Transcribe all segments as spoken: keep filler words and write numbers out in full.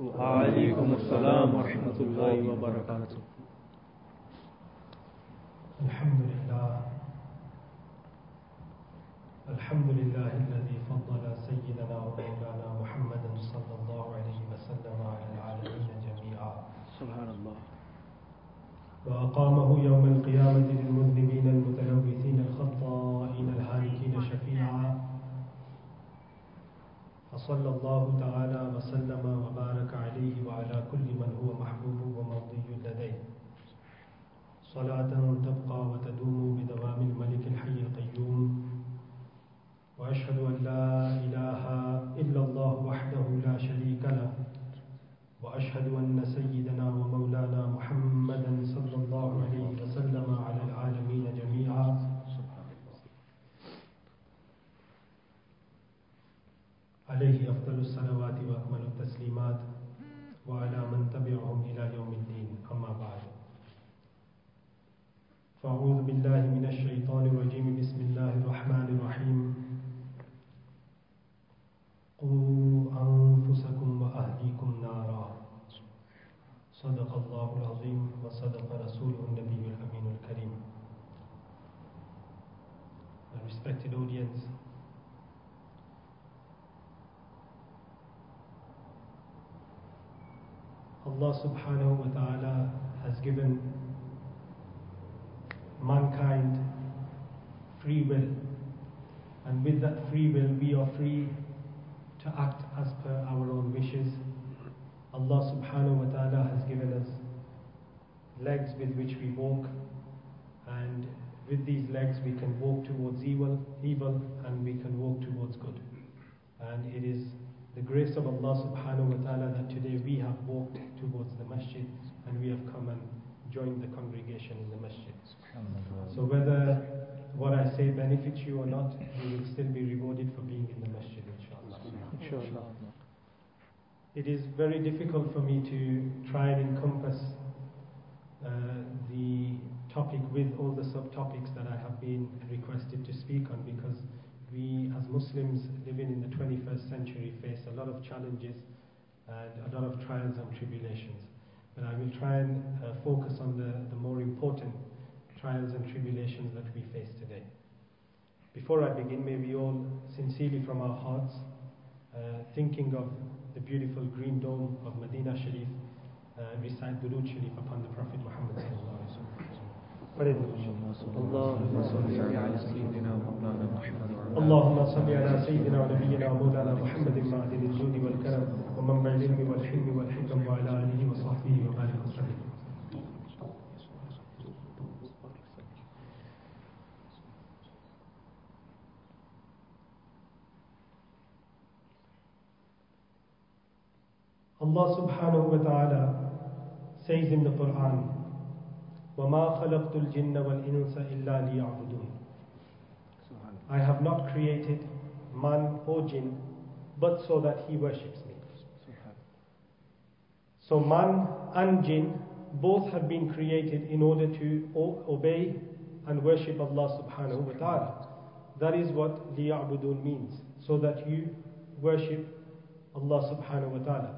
وعليكم السلام ورحمة الله وبركاته. الحمد لله الحمد لله الذي فضل سيدنا ومولانا محمدا صلى الله عليه وسلم على العالمين جميعا. سبحان الله. وأقامه يوم القيامة للمذنبين المتلوثين الخطائين الهالكين شفيعا. فصلى الله تعالى وسلم وبارك عليه وعلى كل من هو محبوب ومرضي لديه صلاة تبقى وتدوم بدوام الملك الحي القيوم. وأشهد أن لا إله إلا الله وحده لا شريك له. وأشهد أن سيدنا ومولانا محمدا صلى الله عليه وسلم على العالمين جميعا. عليه أفضل الصلوات وأكمل التسليمات وعلى من تبعهم إلى يوم الدين. أما بعد، فأعوذ بالله من الشيطان الرجيم. بسم الله الرحمن الرحيم. قوا أنفسكم وأهليكم نارا. صدق الله العظيم وصدق رسوله النبي الأمين الكريم. Respected audience, Allah subhanahu wa ta'ala has given mankind free will, and with that free will we are free to act as per our own wishes. Allah subhanahu wa ta'ala has given us legs with which we walk, and with these legs we can walk towards evil, evil and we can walk towards good. And it is the grace of Allah subhanahu wa ta'ala that today we have walked towards the masjid and we have come and joined the congregation in the masjid. So whether what I say benefits you or not, you will still be rewarded for being in the masjid, inshallah. Inshallah. It is very difficult for me to try and encompass uh, the topic with all the subtopics that I have been requested to speak on, because we as Muslims living in the twenty-first century face a lot of challenges and a lot of trials and tribulations. But I will try and uh, focus on the, the more important trials and tribulations that we face today. Before I begin, may we all sincerely from our hearts, uh, thinking of the beautiful green dome of Medina Sharif, uh, recite Durood Sharif upon the Prophet Muhammad sallallahu alaihi wasallam. اللهم صل على سيدنا ومولانا محمد. اللهم صل على سيدنا ونبينا ومولانا محمد معدن الجود والكرم ومنبع العلم والحلم والحكم وعلى آله وصحبه وبارك وسلم. Allah subhanahu wa ta'ala says in the Quran, وَمَا خَلَقْتُ الْجِنَّ وَالْإِنسَ إِلَّا لِيَعْبُدُونَ. I have not created man or jinn but so that he worships me. So man and jinn both have been created in order to o- obey and worship Allah subhanahu wa ta'ala. That is what liya'budun means, so that you worship Allah subhanahu wa ta'ala.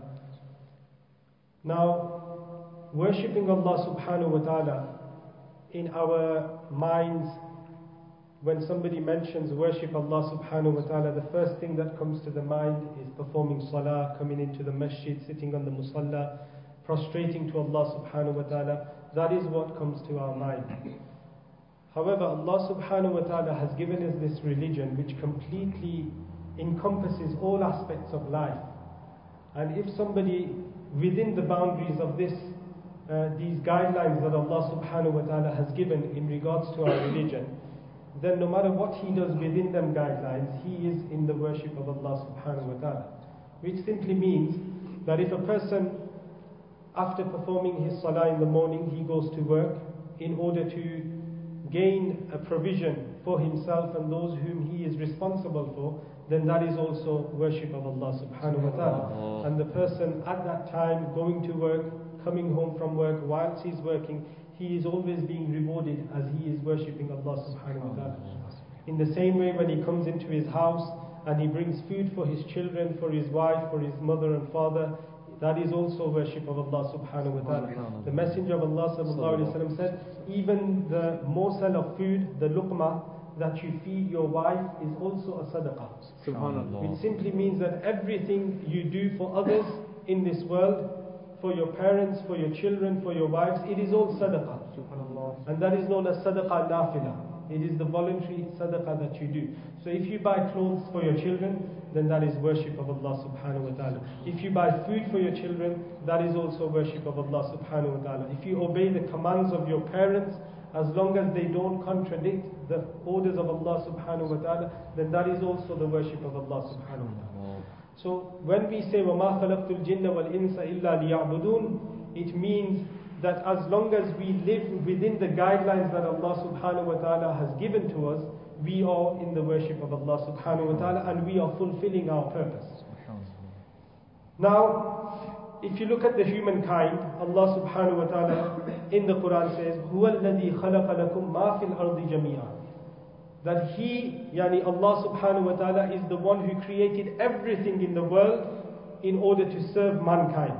Now, worshipping Allah subhanahu wa ta'ala, in our minds, when somebody mentions worship Allah subhanahu wa ta'ala, the first thing that comes to the mind is performing salah, coming into the masjid, sitting on the musalla, prostrating to Allah subhanahu wa ta'ala. That is what comes to our mind. However, Allah subhanahu wa ta'ala has given us this religion which completely encompasses all aspects of life. And if somebody within the boundaries of this Uh, these guidelines that Allah subhanahu wa ta'ala has given in regards to our religion, then no matter what he does within them guidelines, he is in the worship of Allah subhanahu wa ta'ala. Which simply means that if a person, after performing his salah in the morning, he goes to work in order to gain a provision for himself and those whom he is responsible for, then that is also worship of Allah subhanahu wa ta'ala. And the person at that time going to work, coming home from work, whilst he's working, he is always being rewarded as he is worshipping Allah subhanahu wa ta'ala. In the same way, when he comes into his house and he brings food for his children, for his wife, for his mother and father, that is also worship of Allah subhanahu wa ta'ala. The Messenger of Allah sallallahu alayhi wa sallam said, even the morsel of food, the luqma, that you feed your wife is also a sadaqah. Subhanallah. It simply means that everything you do for others in this world, for your parents, for your children, for your wives, it is all sadaqah. Subhanallah. And that is known as sadaqah nafila. It is the voluntary sadaqah that you do. So if you buy clothes for your children, then that is worship of Allah subhanahu wa ta'ala. If you buy food for your children, that is also worship of Allah subhanahu wa ta'ala. If you obey the commands of your parents, as long as they don't contradict the orders of Allah subhanahu wa ta'ala, then that is also the worship of Allah subhanahu wa ta'ala. So when we say وَمَا خَلَقْتُ الْجِنَّ وَالْإِنسَ إِلَّا لِيَعْبُدُونَ, it means that as long as we live within the guidelines that Allah subhanahu wa ta'ala has given to us, we are in the worship of Allah subhanahu wa ta'ala, and we are fulfilling our purpose. Now, if you look at the humankind, Allah subhanahu wa ta'ala in the Quran says, هُوَ الَّذِي خَلَقَ لَكُم مَا فِي الْأَرْضِ جَمِيعًا. That He, yani Allah subhanahu wa ta'ala, is the one who created everything in the world in order to serve mankind.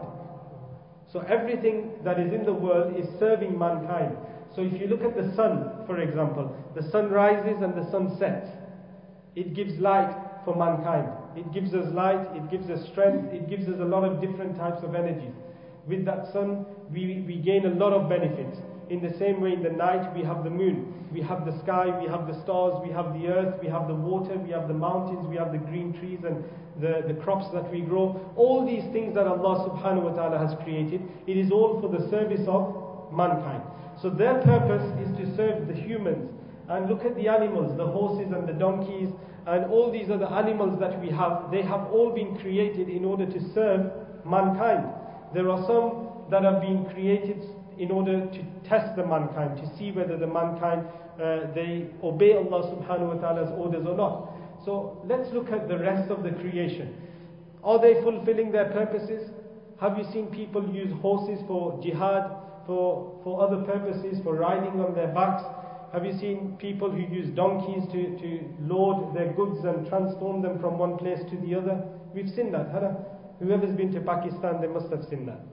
So everything that is in the world is serving mankind. So if you look at the sun, for example, the sun rises and the sun sets. It gives light for mankind. It gives us light, it gives us strength, it gives us a lot of different types of energies. With that sun, we, we gain a lot of benefits. In the same way, in the night, we have the moon, we have the sky, we have the stars, we have the earth, we have the water, we have the mountains, we have the green trees and the, the crops that we grow. All these things that Allah subhanahu wa ta'ala has created, it is all for the service of mankind. So their purpose is to serve the humans. And look at the animals, the horses and the donkeys, and all these other animals that we have, they have all been created in order to serve mankind. There are some that have been created in order to test the mankind, to see whether the mankind, uh, they obey Allah subhanahu wa ta'ala's orders or not. So let's look at the rest of the creation. Are they fulfilling their purposes? Have you seen people use horses for jihad, for, for other purposes, for riding on their backs? Have you seen people who use donkeys to, to load their goods and transform them from one place to the other? We've seen that, haven't we? Whoever's been to Pakistan, they must have seen that.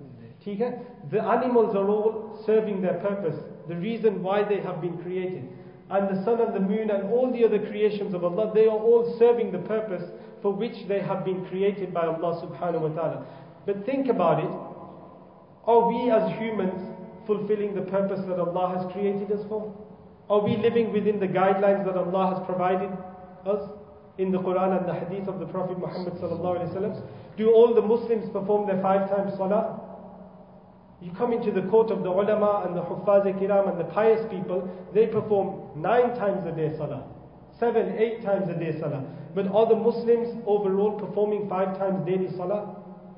The animals are all serving their purpose, the reason why they have been created. And the sun and the moon and all the other creations of Allah, they are all serving the purpose for which they have been created by Allah subhanahu wa ta'ala. But think about it, are we as humans fulfilling the purpose that Allah has created us for? Are we living within the guidelines that Allah has provided us in the Quran and the Hadith of the Prophet Muhammad sallallahu alaihi wasallam? Do all the Muslims perform their five times salah? You come into the court of the ulama and the huffaz kiram and the pious people, they perform nine times a day salah, seven, eight times a day salah. But are the Muslims overall performing five times daily salah?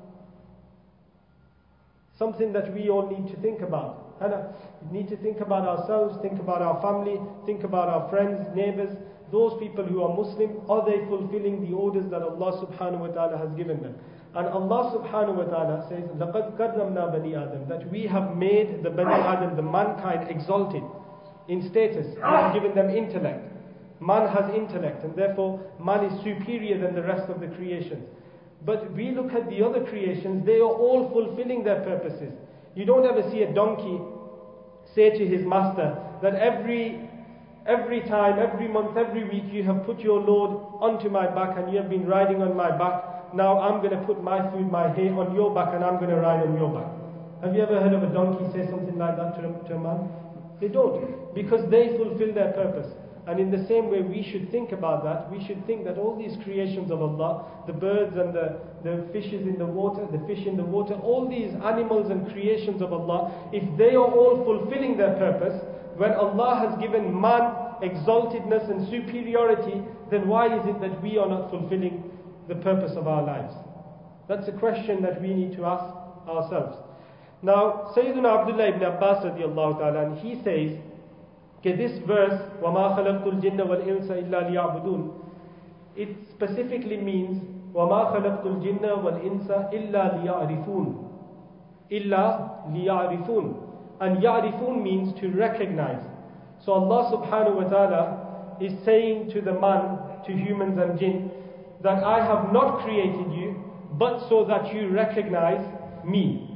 Something that we all need to think about. And we need to think about ourselves, think about our family, think about our friends, neighbors. Those people who are Muslim, are they fulfilling the orders that Allah subhanahu wa ta'ala has given them? And Allah subhanahu wa ta'ala says, لَقَدْ كَرَّمْنَا بَنِي آدَمَ, that we have made the Bani Adam, the mankind, exalted in status. We have given them intellect. Man has intellect, and therefore man is superior than the rest of the creations. But we look at the other creations, they are all fulfilling their purposes. You don't ever see a donkey say to his master that every every time, every month, every week you have put your load onto my back and you have been riding on my back. Now I'm going to put my food, my hay on your back and I'm going to ride on your back. Have you ever heard of a donkey say something like that to a, to a man? They don't, because they fulfill their purpose. And in the same way, we should think about that. We should think that all these creations of Allah, the birds and the, the fishes in the water, the fish in the water, all these animals and creations of Allah, if they are all fulfilling their purpose, when Allah has given man exaltedness and superiority, then why is it that we are not fulfilling the purpose of our lives? That's a question that we need to ask ourselves. Now, Sayyidina Abdullah ibn Abbas radiallahu ta'ala, and he says, okay, this verse, وَمَا خَلَقْتُ الْجِنَّ وَالْإِنسَ إِلَّا لِيَعْبُدُونَ, it specifically means, وَمَا خَلَقْتُ الْجِنَّ وَالْإِنسَ إِلَّا لِيَعْرِفُونَ. إِلَّا لِيَعْرِفُونَ. And يَعْرِفُونَ means to recognize. So Allah subhanahu wa ta'ala is saying to the man, to humans and jinn, that I have not created you, but so that you recognize me.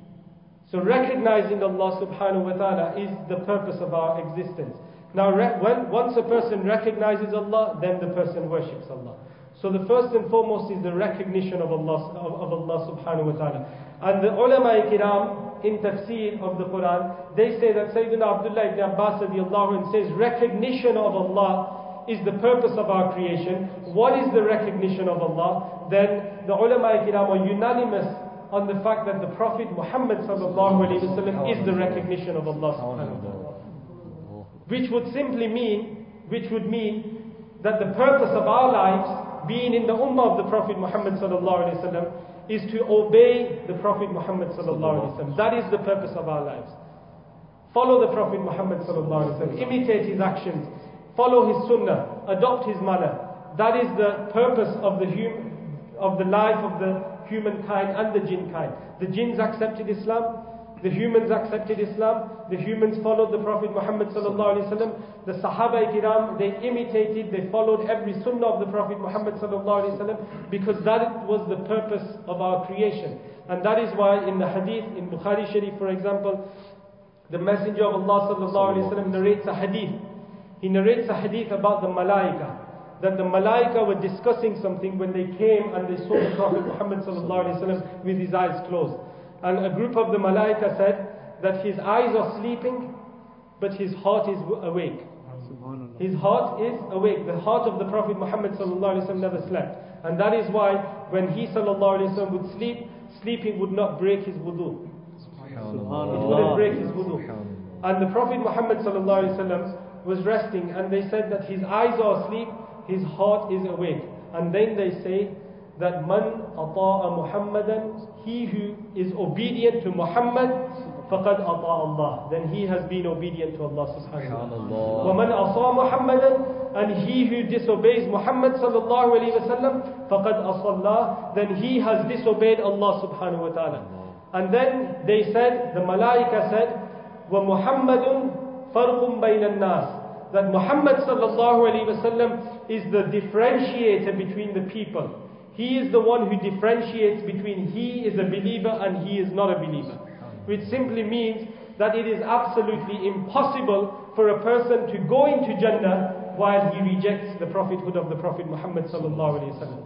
So recognizing Allah subhanahu wa ta'ala is the purpose of our existence. Now when once a person recognizes Allah, then the person worships Allah. So the first and foremost is the recognition of Allah, of, of Allah subhanahu wa ta'ala. And the ulama kiram in tafsir of the Quran, they say that Sayyidina Abdullah ibn Abbas radiallahu anhu says recognition of Allah is the purpose of our creation. What is the recognition of Allah? Then the ulama kiram are unanimous on the fact that the Prophet Muhammad sallallahu alaihi wasallam is the recognition of Allah subhanahu wa ta'ala. Which would simply mean, which would mean that the purpose of our lives, being in the ummah of the Prophet Muhammad sallallahu alaihi wasallam, is to obey the Prophet Muhammad sallallahu alaihi wasallam. That is the purpose of our lives. Follow the Prophet Muhammad sallallahu alaihi wasallam, imitate his actions, follow his sunnah, adopt his manner. That is the purpose of the hum, of the life of the humankind and the jinn kind. The jinns accepted Islam. The humans accepted Islam. The humans followed the Prophet Muhammad sallallahu alaihi wasallam. The Sahaba kiram, they imitated, they followed every sunnah of the Prophet Muhammad sallallahu alaihi wasallam, because that was the purpose of our creation. And that is why in the hadith, in Bukhari Sharif for example, the Messenger of Allah sallallahu alaihi wasallam narrates a hadith. He narrates a hadith about the Malaika, that the Malaika were discussing something when they came and they saw the Prophet Muhammad sallallahu alaihi wasallam with his eyes closed. And a group of the Malaika said that his eyes are sleeping, but his heart is awake. His heart is awake. The heart of the Prophet Muhammad sallallahu alaihi wasallam never slept. And that is why when he sallallahu alaihi wasallam would sleep, sleeping would not break his wudu. It wouldn't break his wudu. And the Prophet Muhammad sallallahu alaihi wasallam was resting, and they said that his eyes are asleep, his heart is awake. And then they say that man ata'a Muhammadan, he who is obedient to Muhammad, faqad ata'a Allah, then he has been obedient to Allah subhanahu wa ta'ala. Wa man asa Muhammadan, and he who disobeys Muhammad sallallahu alaihi wasallam, faqad asa Allah, then he has disobeyed Allah subhanahu wa ta'ala. And then they said, the Malaika said, wa Muhammadun farqum bayna nas, that Muhammad sallallahu alaihi wasallam is the differentiator between the people. He is the one who differentiates between he is a believer and he is not a believer. Which simply means that it is absolutely impossible for a person to go into Jannah while he rejects the prophethood of the Prophet Muhammad sallallahu alaihi wasallam.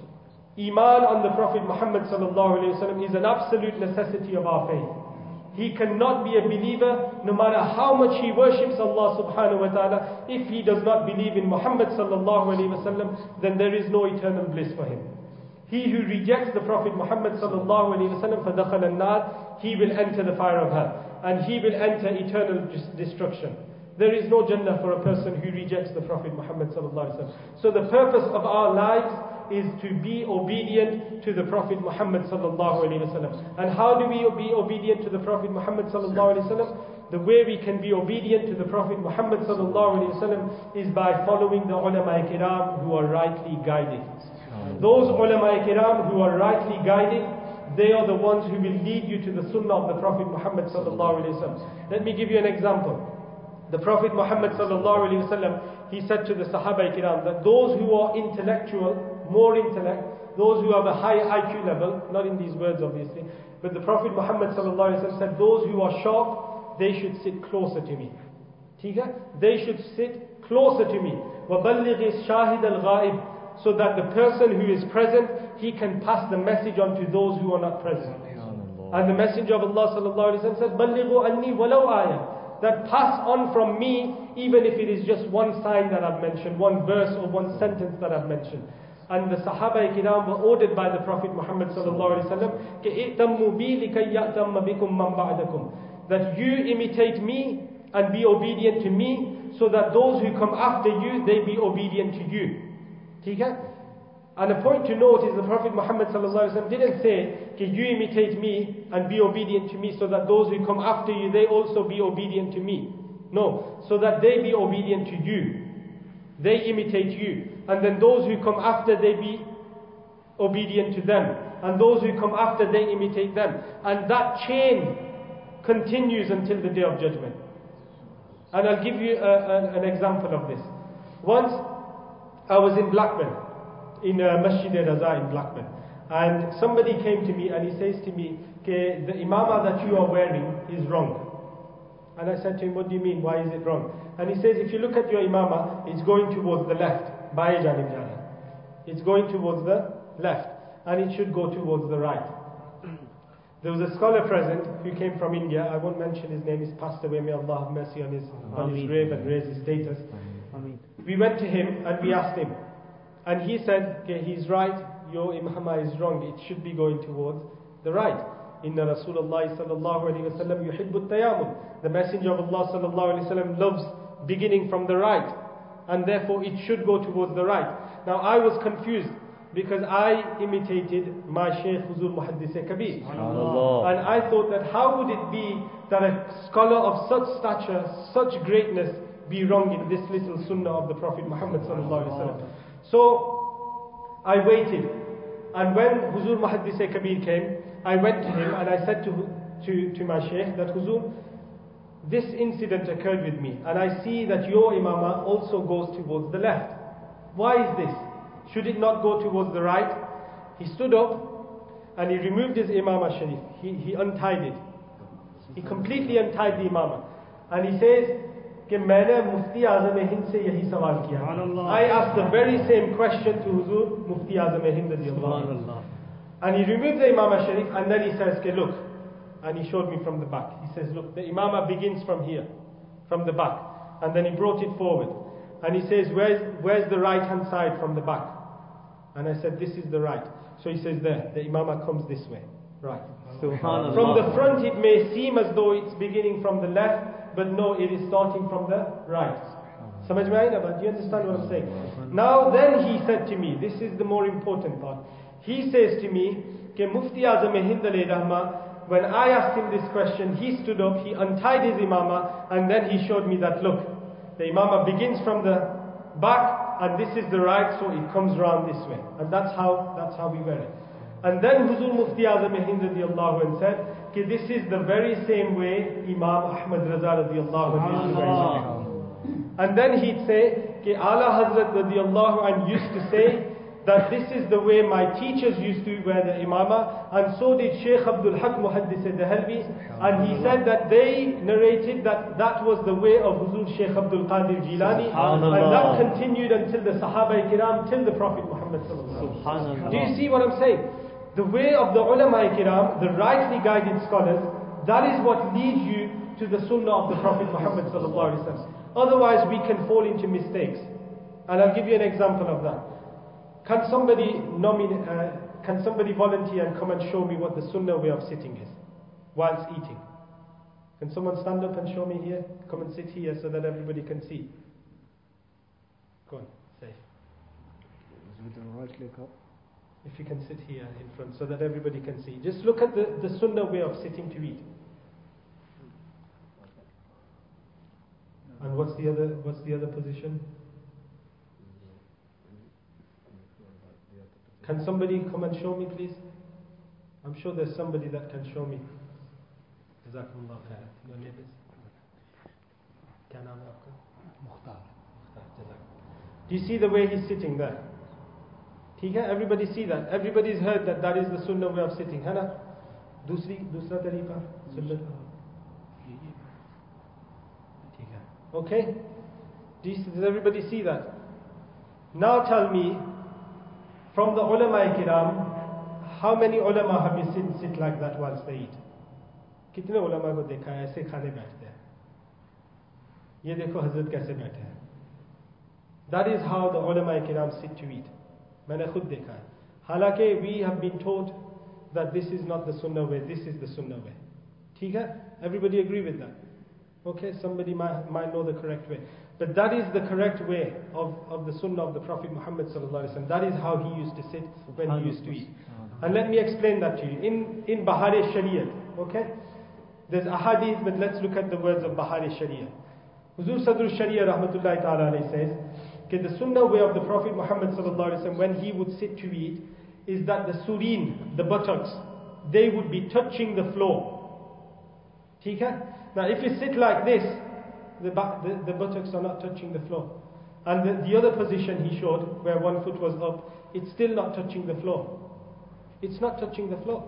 Iman on the Prophet Muhammad sallallahu alaihi wasallam is an absolute necessity of our faith. He cannot be a believer no matter how much he worships Allah subhanahu wa ta'ala. If he does not believe in Muhammad sallallahu alaihi wasallam, then there is no eternal bliss for him. He who rejects the Prophet Muhammad sallallahu alaihi wasallam, فَدَخَلَ النَّارِ, he will enter the fire of hell, and he will enter eternal destruction. There is no Jannah for a person who rejects the Prophet Muhammad sallallahu alaihi wasallam. So the purpose of our lives is to be obedient to the Prophet Muhammad sallallahu alaihi wasallam. And how do we be obedient to the Prophet Muhammad sallallahu alaihi wasallam? The way we can be obedient to the Prophet Muhammad sallallahu alaihi wasallam is by following the ulama kiram who are rightly guided. Those ulama kiram who are rightly guided, they are the ones who will lead you to the sunnah of the Prophet Muhammad sallallahu alaihi wasallam. Let me give you an example. The Prophet Muhammad sallallahu alaihi wasallam, he said to the Sahaba kiram that those who are intellectual, more intellect, those who have a higher I Q level, not in these words obviously, but the Prophet Muhammad sallallahu alaihi wasallam said, those who are sharp, they should sit closer to me. They should sit closer to me. وَبَلِّغِ الشَّاهِدَ الْغَائِبِ, so that the person who is present, he can pass the message on to those who are not present. And the Messenger of Allah sallallahu alaihi wasallam said, بَلِّغُوا أَنِّي وَلَوْ آيَةً, that pass on from me, even if it is just one sign that I've mentioned, one verse or one sentence that I've mentioned. And the Sahaba kiram were ordered by the Prophet Muhammad sallallahu alaihi wasallam, كَإِئْتَمُّ بِي لِكَيْ يَأْتَمَّ بِكُمْ مَنْ بَعْدَكُمْ, that you imitate me and be obedient to me, so that those who come after you, they be obedient to you. And a point to note is the Prophet Muhammad sallallahu alaihi wasallam didn't say, okay, you imitate me and be obedient to me, so that those who come after you, they also be obedient to me. No, so that they be obedient to you. They imitate you. And then those who come after, they be obedient to them. And those who come after, they imitate them. And that chain continues until the Day of Judgment. And I'll give you a, a, an example of this. Once, I was in Blackburn, in uh, Masjid al-Raza in Blackburn. And somebody came to me and he says to me, okay, the imama that you are wearing is wrong. And I said to him, what do you mean? Why is it wrong? And he says, if you look at your imama, it's going towards the left. Baye janib jana. It's going towards the left. And it should go towards the right. There was a scholar present who came from India. I won't mention his name. He's passed away. May Allah have mercy on his, on his grave and raise his status. Ameen. We went to him and we asked him. And he said, okay, he's right. Your imama is wrong. It should be going towards the right. Inna Rasulullah sallallahu alayhi wa sallam yuhibbu tayammum. The Messenger of Allah sallallahu alayhi wa sallam loves beginning from the right. And therefore it should go towards the right. Now I was confused because I imitated my Shaykh Huzur Muhaddis Kabir. And I thought that how would it be that a scholar of such stature, such greatness be wrong in this little sunnah of the Prophet Muhammad sallallahu alayhi wa sallam. So I waited. And when Huzur Muhaddis Kabir came, I went to him and I said to, to, to my Shaykh that Huzur, this incident occurred with me and I see that your imama also goes towards the left. Why is this? Should it not go towards the right? He stood up and he removed his imama sharif. He, he untied it. He completely untied the imama. And he says, कि मैंने मुफ्ती आज़म हिंद से यही सवाल किया. I asked the very same question to Huzur Mufti Azam Hind radiallahu anhu. And he removed the imama sharif and then he says, okay, look. And he showed me from the back. He says, look, the imama begins from here, from the back. And then he brought it forward. And he says, where's, where's the right hand side from the back? And I said, this is the right. So he says, there, the imama comes this way. Right. Subhanallah. From the front it may seem as though it's beginning from the left, but no, it is starting from the right. Samajh mein aayi na baat? Do you understand what I'm saying? Now then he said to me, this is the more important part. He says to me, ke Mufti Azam Hind alayhi rahma, when I asked him this question, he stood up, he untied his imama, and then he showed me that, look, the imama begins from the back, and this is the right, so it comes round this way. And that's how, that's how we wear it. And then Huzur Mufti Azam Hind radiallahu anhu said, that this is the very same way Imam Ahmad Raza radiallahu anhu used to wear it. And then he'd say, that Ala Hazrat radiallahu anhu used to say, that this is the way my teachers used to wear the imama, and so did Shaykh Abdul Haq Muhaddis Dahalvi, and he said that they narrated that that was the way of Huzur Shaykh Abdul Qadir Jilani, and that continued until the Sahaba Kiram, till the Prophet Muhammad sallallahu alaihi wasallam. Do you see what I'm saying? The way of the ulama kiram, the rightly guided scholars, that is what leads you to the sunnah of the Prophet Muhammad sallallahu alaihi wasallam. Otherwise we can fall into mistakes. And I'll give you an example of that. Can somebody nominate, uh, can somebody volunteer and come and show me what the sunnah way of sitting is whilst eating? Can someone stand up and show me here? Come and sit here so that everybody can see. Go on, say. With the right leg up. If you can sit here in front so that everybody can see. Just look at the, the sunnah way of sitting to eat. And what's the other what's the other position? Can somebody come and show me, please? I'm sure there's somebody that can show me. Jazakumullah khair. Your name is? Kya naam hai aapka? Mukhtar. Do you see the way he's sitting there? Everybody see that. Everybody's heard that that is the sunnah way of sitting. है ना? दूसरी दूसरा तरीका सुन्नत. ठीक है. Okay. Do you, does everybody see that? Now tell me, from the ulama kiram, how many ulama have you seen sit like that whilst they eat? कितने ulama को देखा है ऐसे खाने बैठते हैं? ये देखो हजरत कैसे बैठे हैं. That is how the ulama kiram sit to eat. मैंने खुद देखा है. हालांकि we have been taught that this is not the sunnah way, this is the sunnah way. ठीक है? Everybody agree with that? Okay, somebody might, might know the correct way. But that is the correct way of, of the sunnah of the Prophet Muhammad sallallahu alaihi wasallam. That is how he used to sit when he used to eat. And let me explain that to you. In, in Bahari Shariat, okay? There's ahadith, but let's look at the words of Bahari Shariat. Huzur Sadr Shariah rahmatullahi ta'ala alayhi says, okay, the sunnah way of the Prophet Muhammad sallallahu alaihi wasallam when he would sit to eat is that the sureen, the buttocks, they would be touching the floor. ठीक है? Now if you sit like this, the, the, the buttocks are not touching the floor. And the, the other position he showed, where one foot was up, it's still not touching the floor. It's not touching the floor.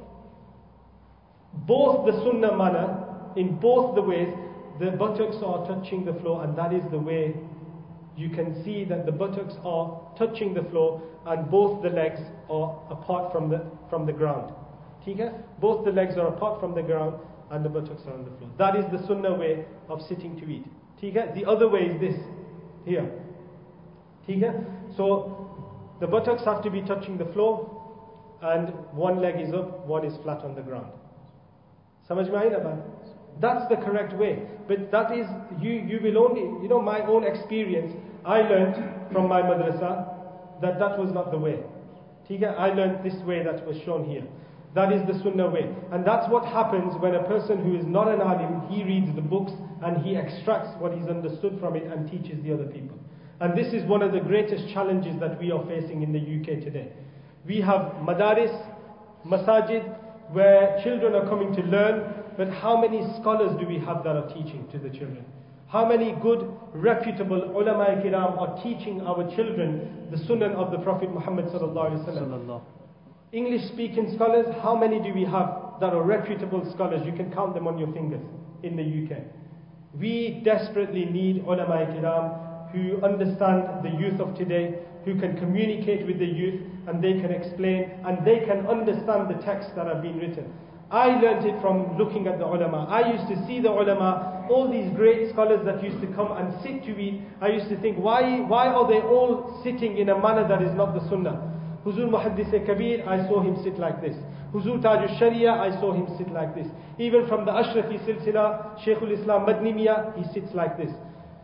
Both the sunnah manner, in both the ways, the buttocks are touching the floor, and that is the way you can see that the buttocks are touching the floor and both the legs are apart from the from the ground. Okay? Both the legs are apart from the ground and the buttocks are on the floor. That is the sunnah way of sitting to eat. Okay? The other way is this, here. Okay? So the buttocks have to be touching the floor and one leg is up, one is flat on the ground. Samajh mein aayi na? That's the correct way. But that is, you, you will only, you know, my own experience, I learned from my madrasa that that was not the way. I learned this way that was shown here. That is the sunnah way. And that's what happens when a person who is not an alim, he reads the books and he extracts what he's understood from it and teaches the other people. And this is one of the greatest challenges that we are facing in the U K today. We have madaris, masajid, where children are coming to learn, but how many scholars do we have that are teaching to the children? How many good, reputable ulama kiram are teaching our children the sunnah of the Prophet Muhammad sallallahu alaihi wasallam? English speaking scholars, how many do we have that are reputable scholars? You can count them on your fingers in the U K. We desperately need ulama kiram who understand the youth of today, who can communicate with the youth, and they can explain, and they can understand the texts that have been written. I learnt it from looking at the ulama. I used to see the ulama, all these great scholars that used to come and sit to eat. I used to think, why, why are they all sitting in a manner that is not the sunnah? Huzur Muhaddis Kabir, I saw him sit like this. Huzur Taj al-Sharia, I saw him sit like this. Even from the Ashrafi Silsila, Shaykhul Islam Madni Miya, he sits like this.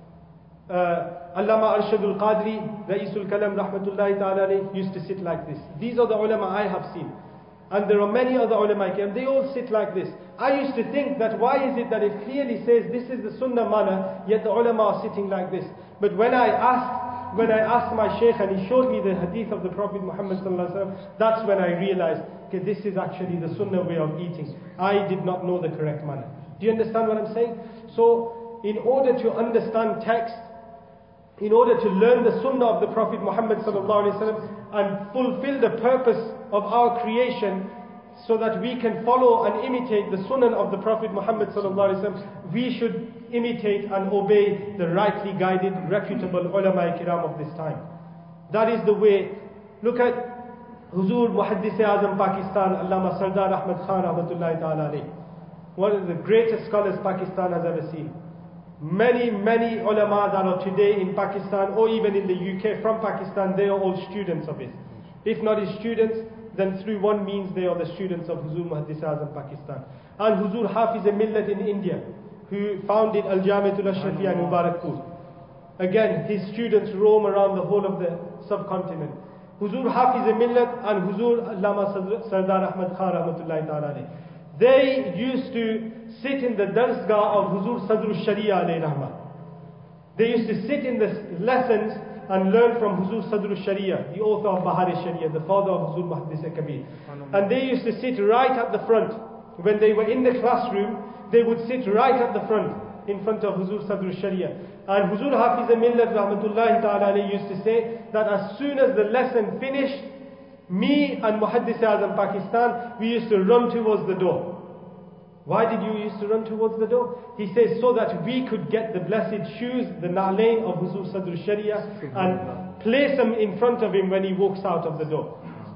Uh, Allama Arshadul Qadri, Ra'isul Kalam Rahmatullahi Ta'ala used to sit like this. These are the ulama I have seen. And there are many other ulama, and they all sit like this. I used to think that why is it that it clearly says this is the sunnah manner, yet the ulama are sitting like this. But when I asked, when I asked my shaykh and he showed me the hadith of the Prophet Muhammad sallallahu alaihi wasallam, that's when I realized, okay, this is actually the sunnah way of eating. I did not know the correct manner. Do you understand what I'm saying? So, in order to understand text, in order to learn the sunnah of the Prophet Muhammad sallallahu alaihi wasallam and fulfill the purpose of our creation, so that we can follow and imitate the sunnah of the Prophet Muhammad sallallahu alaihi wasallam, we should imitate and obey the rightly guided, reputable ulama kiram of this time. That is the way. Look at Huzur Muhaddis Azam Pakistan, Allama Sardar Ahmad Khan rahmatullahi ta'ala alayhi, one of the greatest scholars Pakistan has ever seen. Many, many ulama that are today in Pakistan or even in the U K from Pakistan, they are all students of his. If not his students, then through one means they are the students of Huzur Muhaddis Azam Pakistan. And Huzur Hafiz Millat in India, who founded Al-Jamiatul Ashrafiyya in Mubarakpur. Again, his students roam around the whole of the subcontinent. Huzur Hafiz Millat and Huzur Allama Sardar Ahmad Khan rahmatullahi ta'ala, they used to sit in the darsgah of Huzur Sadr Sharia alayhi rahmah. They used to sit in the lessons and learn from Huzur Sadr Sharia, the author of Bahar Sharia, the father of Huzur Muhaddis Kabir. And they used to sit right at the front. When they were in the classroom, they would sit right at the front, in front of Huzur Sadr Sharia. And Huzur Hafiz Millat rahmatullahi ta'ala used to say that as soon as the lesson finished, me and Muhaddis Azam Pakistan, we used to run towards the door. Why did you used to run towards the door? He says, so that we could get the blessed shoes, the na'lain of Huzur Sadr Sharia, and place them in front of him when he walks out of the door.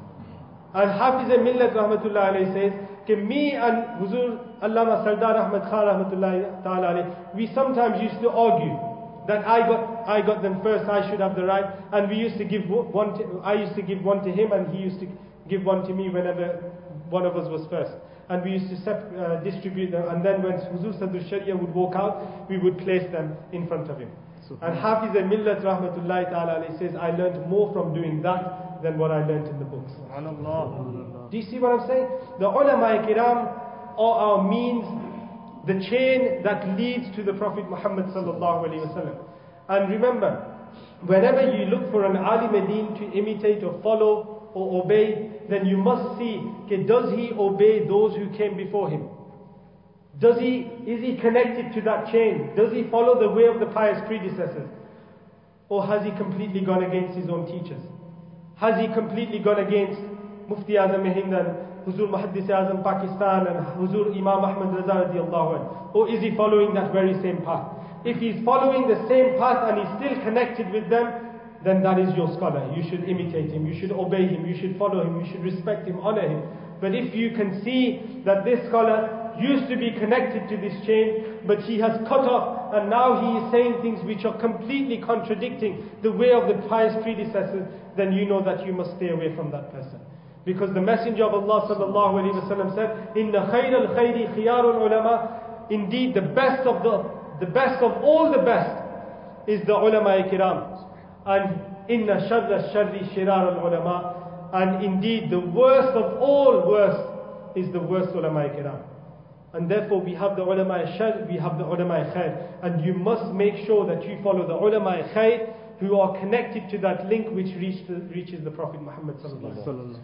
And Hafiz Millat rahmatullahi alayhi says, okay, me and Huzur Allama Sardar Ahmad Khan rahmatullahi ta'ala alayhi, we sometimes used to argue that I got I got them first, I should have the right, and we used to give one to, I used to give one to him and he used to give one to me whenever one of us was first. And we used to sep- uh, distribute them, and then when Huzur Sadr Sharia would walk out, we would place them in front of him. And Hafiz Millat rahmatullahi ta'ala alayhi says, I learned more from doing that than what I learned in the books. Do you see what I'm saying? The ulama kiram are our means, the chain that leads to the Prophet Muhammad sallallahu alayhi wasallam. And remember, whenever you look for an alim deen to imitate or follow or obey, then you must see, okay, does he obey those who came before him? Does he, is he connected to that chain? Does he follow the way of the pious predecessors? Or has he completely gone against his own teachers? Has he completely gone against Mufti Azam Hind and Huzur Muhaddis Azam Pakistan and Huzur Imam Ahmad Raza radiallahu anhu? Or is he following that very same path? If he's following the same path and he's still connected with them, then that is your scholar. You should imitate him, you should obey him, you should follow him, you should respect him, honor him. But if you can see that this scholar used to be connected to this chain, but he has cut off and now he is saying things which are completely contradicting the way of the pious predecessors, then you know that you must stay away from that person. Because the Messenger of Allah sallallahu alaihi wasallam said, "Inna khayr al-khayri khiyarul ulama." Indeed, the best of the the best of all the best is the ulama kiram, and inna sharr al-sharri shirar al-ulama. And indeed, the worst of all worst is the worst ulama kiram. And therefore, we have the ulama shar, we have the ulama khair, and you must make sure that you follow the ulama khair who are connected to that link which reach the, reaches the Prophet Muhammad sallallahu alaihi wasallam.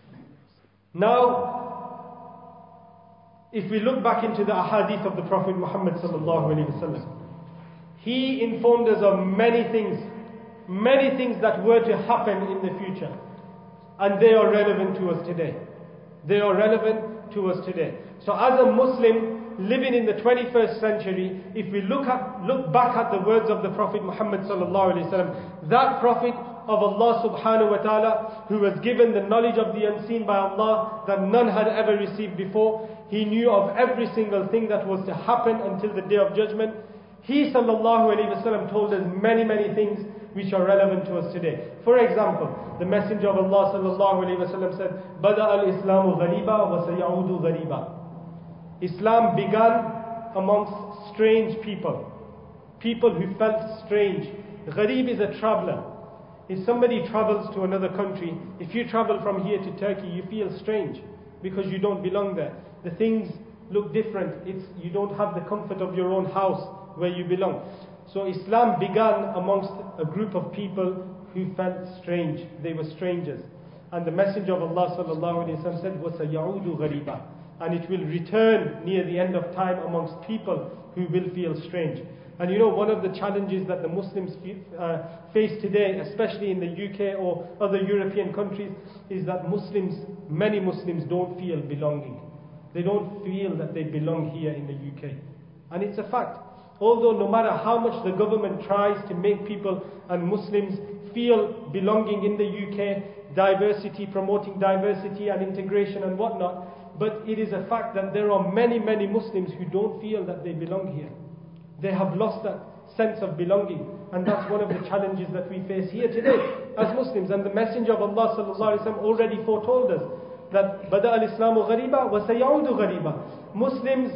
Now, if we look back into the ahadith of the Prophet Muhammad sallallahu alaihi wasallam, he informed us of many things, many things that were to happen in the future, and they are relevant to us today. They are relevant to us today. So, as a Muslim living in the twenty-first century, if we look at look back at the words of the Prophet Muhammad sallallahu alaihi wasallam, that Prophet of Allah subhanahu wa ta'ala, who was given the knowledge of the unseen by Allah that none had ever received before, he knew of every single thing that was to happen until the day of judgment. He sallallahu alaihi wasallam told us many many things which are relevant to us today. For example, the Messenger of Allah sallallahu alaihi wasallam said, "Bada al-Islamu ghariba wa sayaudu ghariba." Islam began amongst strange people, people who felt strange. Gharib is a traveler. If somebody travels to another country, if you travel from here to Turkey, you feel strange because you don't belong there. The things look different. It's, you don't have the comfort of your own house where you belong. So Islam began amongst a group of people who felt strange. They were strangers. And the Messenger of Allah sallallahu alaihi wasallam said, وَسَيَعُودُ غَرِيبًا, and it will return near the end of time amongst people who will feel strange. And you know, one of the challenges that the Muslims uh, face today, especially in the U K or other European countries, is that Muslims, many Muslims don't feel belonging. They don't feel that they belong here in the U K. And it's a fact. Although no matter how much the government tries to make people and Muslims feel belonging in the U K, diversity, promoting diversity and integration and whatnot, but it is a fact that there are many, many Muslims who don't feel that they belong here. They have lost that sense of belonging, and that's one of the challenges that we face here today as Muslims. And the Messenger of Allah sallallahu alaihi wasallam already foretold us that Bada al-Islamu ghariba wa sayaudu ghariba. Muslims,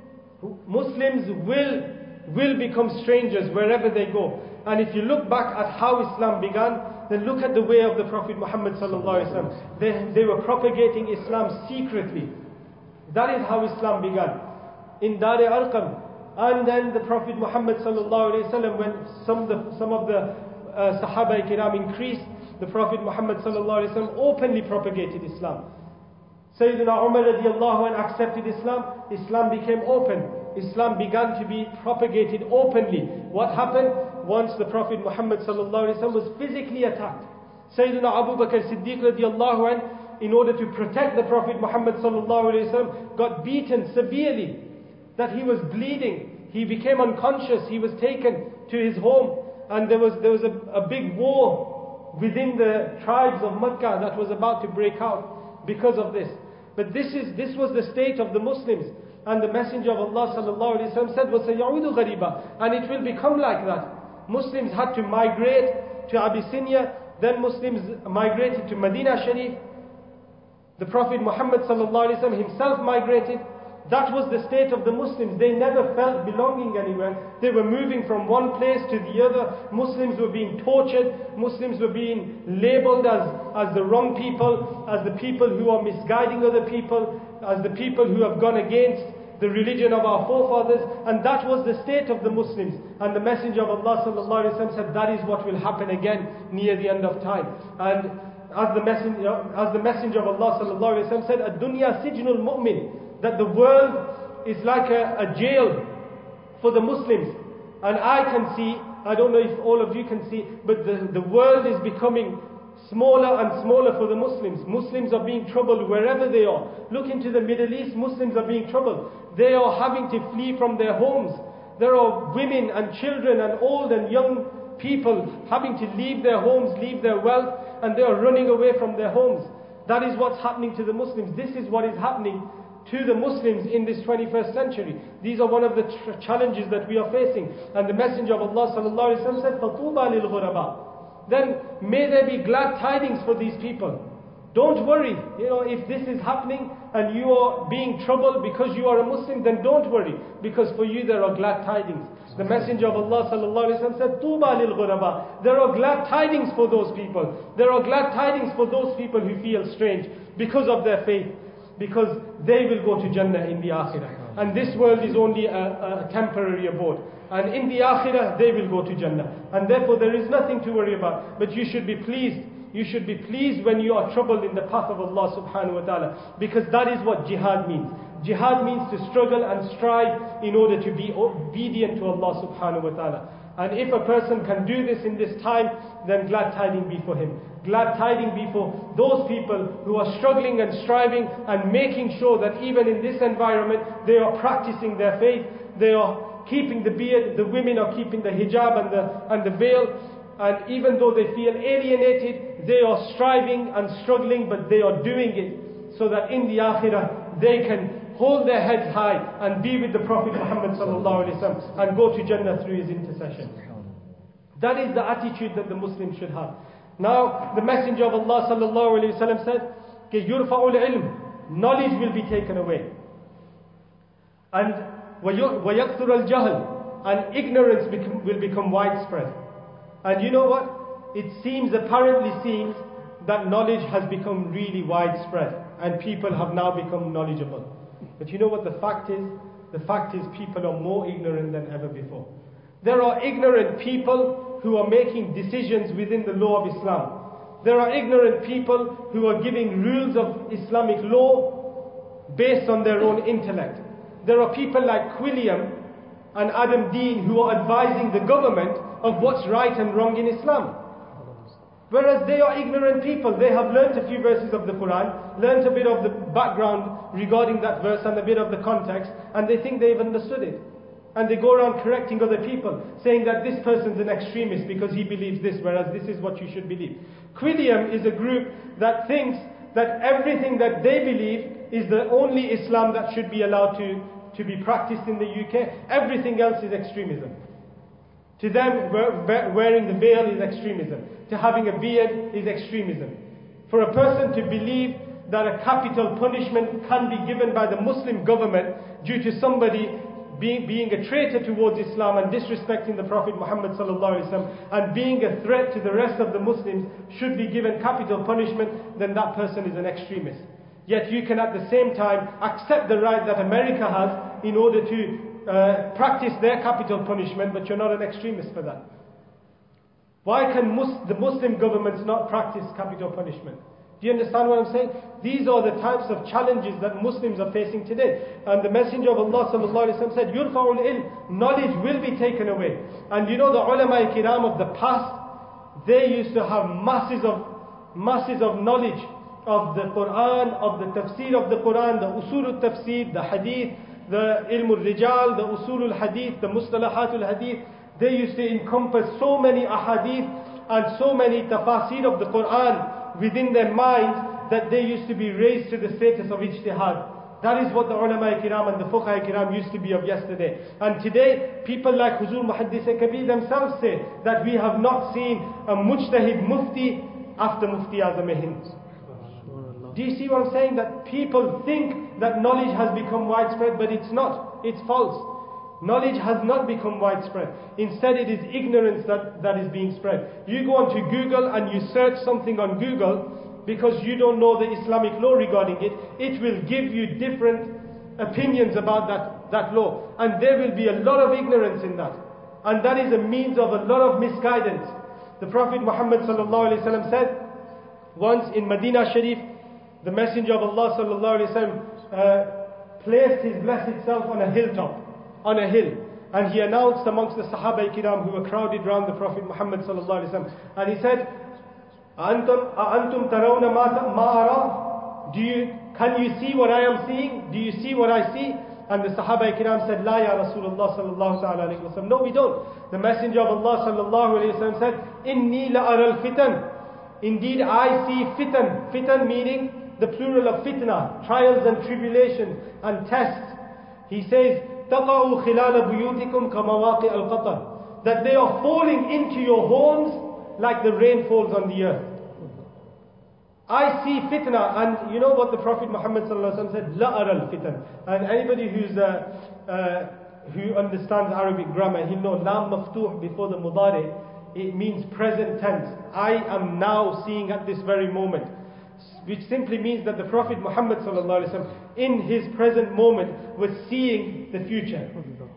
Muslims will will become strangers wherever they go. And if you look back at how Islam began, then look at the way of the Prophet Muhammad sallallahu alaihi wasallam. They they were propagating Islam secretly. That is how Islam began in Dar al-Arqam. And then the Prophet Muhammad sallallahu alaihi wasallam, when some of the, some of the uh, Sahaba kiram increased, the Prophet Muhammad sallallahu alaihi wasallam openly propagated Islam. Sayyidina Umar radiallahu anh accepted Islam. Islam became open. Islam began to be propagated openly. What happened? Once the Prophet Muhammad sallallahu alaihi wasallam was physically attacked, Sayyidina Abu Bakr Siddiq radiallahu anh, in order to protect the Prophet Muhammad sallallahu alaihi wasallam, got beaten severely, that he was bleeding. He became unconscious. He was taken to his home, and there was there was a, a big war within the tribes of Makkah that was about to break out because of this. But this is this was the state of the Muslims, and the Messenger of Allah sallallahu alaihi wasallam said, وَسَيَعُودُ غَرِيبًا, and it will become like that. Muslims had to migrate to Abyssinia, then Muslims migrated to Medina Sharif. The Prophet Muhammad sallallahu alaihi wasallam himself migrated. That was the state of the Muslims. They never felt belonging anywhere. They were moving from one place to the other. Muslims were being tortured. Muslims were being labeled as, as the wrong people, as the people who are misguiding other people, as the people who have gone against the religion of our forefathers. And that was the state of the Muslims. And the Messenger of Allah sallallahu alaihi wasallam said, that is what will happen again near the end of time. And as the Messenger, as the Messenger of Allah sallallahu alaihi wasallam said, "Ad-dunya sijnul mu'min," that the world is like a, a jail for the Muslims. And I can see, I don't know if all of you can see, but the, the world is becoming smaller and smaller for the Muslims. Muslims are being troubled wherever they are. Look into the Middle East, Muslims are being troubled. They are having to flee from their homes. There are women and children and old and young people having to leave their homes, leave their wealth, and they are running away from their homes. That is what's happening to the Muslims. This is what is happening to the Muslims in this twenty-first century. These are one of the tr- challenges that we are facing. And the Messenger of Allah sallallahu alaihi wasallam said, فَطُوبَى لِلْغُرَبَى. Then may there be glad tidings for these people. Don't worry, you know, if this is happening and you are being troubled because you are a Muslim, then don't worry, because for you there are glad tidings. The Messenger of Allah sallallahu alaihi wasallam said, "Tuba lil ghuraba." There are glad tidings for those people. There are glad tidings for those people who feel strange because of their faith, because they will go to Jannah in the Akhirah. And this world is only a, a temporary abode. And in the Akhirah, they will go to Jannah. And therefore there is nothing to worry about. But you should be pleased. You should be pleased when you are troubled in the path of Allah subhanahu wa ta'ala. Because that is what jihad means. Jihad means to struggle and strive in order to be obedient to Allah subhanahu wa ta'ala. And if a person can do this in this time, then glad tidings be for him. Glad tidings be for those people who are struggling and striving and making sure that even in this environment, they are practicing their faith. They are keeping the beard, the women are keeping the hijab and the, and the veil. And even though they feel alienated, they are striving and struggling, but they are doing it so that in the Akhirah, they can hold their heads high and be with the Prophet Muhammad sallallahu alaihi wasallam and go to Jannah through his intercession. That is the attitude that the Muslim should have. Now, the Messenger of Allah sallallahu alaihi wasallam said, يُرْفَعُ الْعِلْمِ, knowledge will be taken away. And وَيَكْثُرَ الْجَهْلِ, and ignorance become, will become widespread. And you know what? It seems, apparently seems, that knowledge has become really widespread and people have now become knowledgeable. But you know what the fact is? The fact is people are more ignorant than ever before. There are ignorant people who are making decisions within the law of Islam. There are ignorant people who are giving rules of Islamic law based on their own intellect. There are people like Quilliam and Adam Dean who are advising the government of what's right and wrong in Islam. Whereas they are ignorant people. They have learnt a few verses of the Quran, learnt a bit of the background regarding that verse and a bit of the context, and they think they've understood it. And they go around correcting other people, saying that this person's an extremist because he believes this, whereas this is what you should believe. Quilliam is a group that thinks that everything that they believe is the only Islam that should be allowed to, to be practiced in the U K. Everything else is extremism. To them, wearing the veil is extremism. To having a beard is extremism. For a person to believe that a capital punishment can be given by the Muslim government due to somebody being, being a traitor towards Islam and disrespecting the Prophet Muhammad sallallahu alaihi wasallam and being a threat to the rest of the Muslims should be given capital punishment, then that person is an extremist. Yet you can at the same time accept the right that America has in order to Uh, practice their capital punishment, but you're not an extremist for that. Why can mus- the Muslim governments not practice capital punishment? Do you understand what I'm saying? These are the types of challenges that Muslims are facing today. And the Messenger of Allah sallallahu alaihi wasallam said, يُرْفَعُ الْعِلْمِ, knowledge will be taken away. And you know the ulama kiram of the past, they used to have masses of masses of knowledge of the Quran, of the tafsir of the Quran, the usul al-tafsir, the hadith, the ilm al-rijal, the usul al-hadith, the mustalahat al-hadith. They used to encompass so many ahadith and so many tafasir of the Quran within their minds that they used to be raised to the status of ijtihad. That is what the ulama kiram and the fuqaha kiram used to be of yesterday. And today, people like Huzur Muhaddis Kabir themselves say that we have not seen a mujtahid mufti after Mufti Azam Hind. Do you see what I'm saying? That people think that knowledge has become widespread, but it's not. It's false. Knowledge has not become widespread. Instead, it is ignorance that, that is being spread. You go onto Google and you search something on Google because you don't know the Islamic law regarding it. It will give you different opinions about that, that law. And there will be a lot of ignorance in that. And that is a means of a lot of misguidance. The Prophet Muhammad sallallahu alaihi wasallam said, once in Medina Sharif, the Messenger of Allah sallallahu alaihi wasallam uh, placed his blessed self on a hilltop, on a hill, and he announced amongst the Sahaba kiram who were crowded around the Prophet Muhammad sallallahu alaihi wasallam, and he said, أَأَنْتُمْ أَأَنْتُمْ تَرَوْنَ مَا أَرَى? Do you, can you see what I am seeing? Do you see what I see? And the Sahaba Ikram said, La ya Rasulullah sallallahu ta'ala alayhi wa sallam. No, we don't. The Messenger of Allah sallallahu alayhi wa sallam said, Inni la'ara al-fitan. Indeed, I see fitan. Fitan meaning the plural of fitna, trials and tribulations and tests. He says, تَقَعُوا خِلَالَ بُيُوتِكُمْ كَمَوَاقِعَ الْقَطَرِ. That they are falling into your homes like the rain falls on the earth. I see fitna, and you know what the Prophet Muhammad sallallahu alaihi wasallam said, La aral fitan. And anybody who's uh, uh, who understands Arabic grammar, he'll know lam maftuh before the mudari. It means present tense. I am now seeing at this very moment, which simply means that the Prophet Muhammad sallallahu alaihi wasallam, in his present moment, was seeing the future.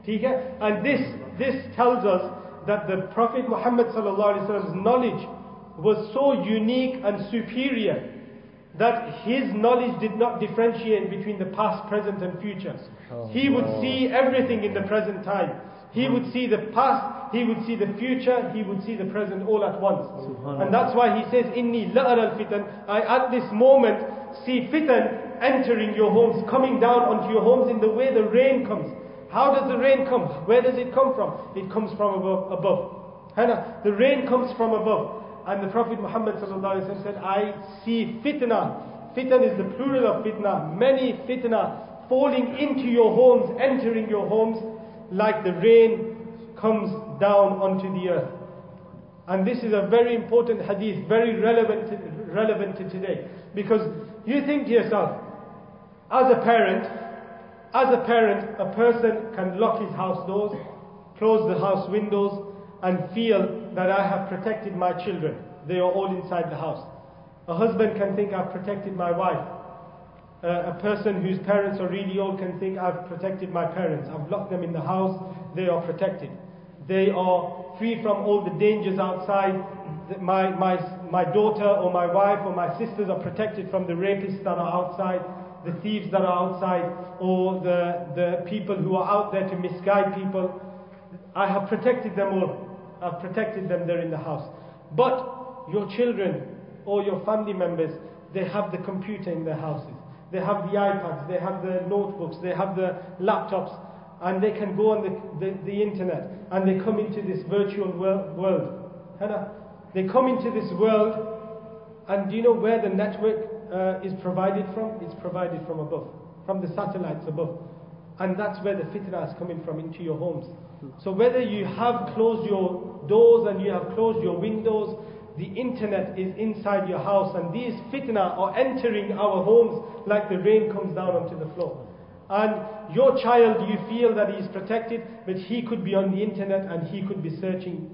And this this tells us that the Prophet Muhammad sallallahu alaihi wasallam's knowledge was so unique and superior that his knowledge did not differentiate between the past, present and future. He would see everything in the present time. He would see the past, he would see the future, he would see the present all at once. And that's why he says, Inni la'ara al-fitan. I at this moment see fitan entering your homes, coming down onto your homes in the way the rain comes. How does the rain come? Where does it come from? It comes from above. above. The rain comes from above. And the Prophet Muhammad sallallahu alaihi wasallam said, I see fitna. Fitna is the plural of fitna. Many fitna falling into your homes, entering your homes, like the rain comes down onto the earth. And this is a very important hadith, very relevant to, relevant to today. Because you think to yourself, as a parent, as a parent, a person can lock his house doors, close the house windows, and feel that I have protected my children. They are all inside the house. A husband can think I've protected my wife. Uh, a person whose parents are really old can think I've protected my parents. I've locked them in the house. They are protected. They are free from all the dangers outside. My, my, my daughter or my wife or my sisters are protected from the rapists that are outside, the thieves that are outside, or the, the people who are out there to misguide people. I have protected them all. I've protected them there in the house. But your children or your family members, they have the computer in their houses. They have the iPads, they have the notebooks, they have the laptops, and they can go on the, the, the internet, and they come into this virtual world. They come into this world, and do you know where the network uh, is provided from? It's provided from above, from the satellites above. And that's where the fitna is coming from, into your homes. So whether you have closed your doors and you have closed your windows, the internet is inside your house, and these fitna are entering our homes like the rain comes down onto the floor. And your child, you feel that he is protected, but he could be on the internet and he could be searching,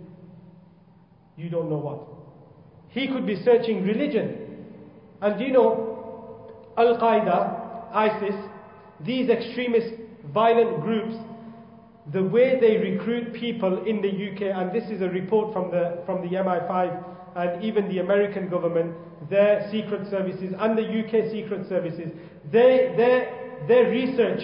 you don't know what. He could be searching religion. And do you know, Al-Qaeda, ISIS, these extremist violent groups, the way they recruit people in the U K, and this is a report from the from the M I five and even the American government, their secret services and the U K secret services, they, their, their research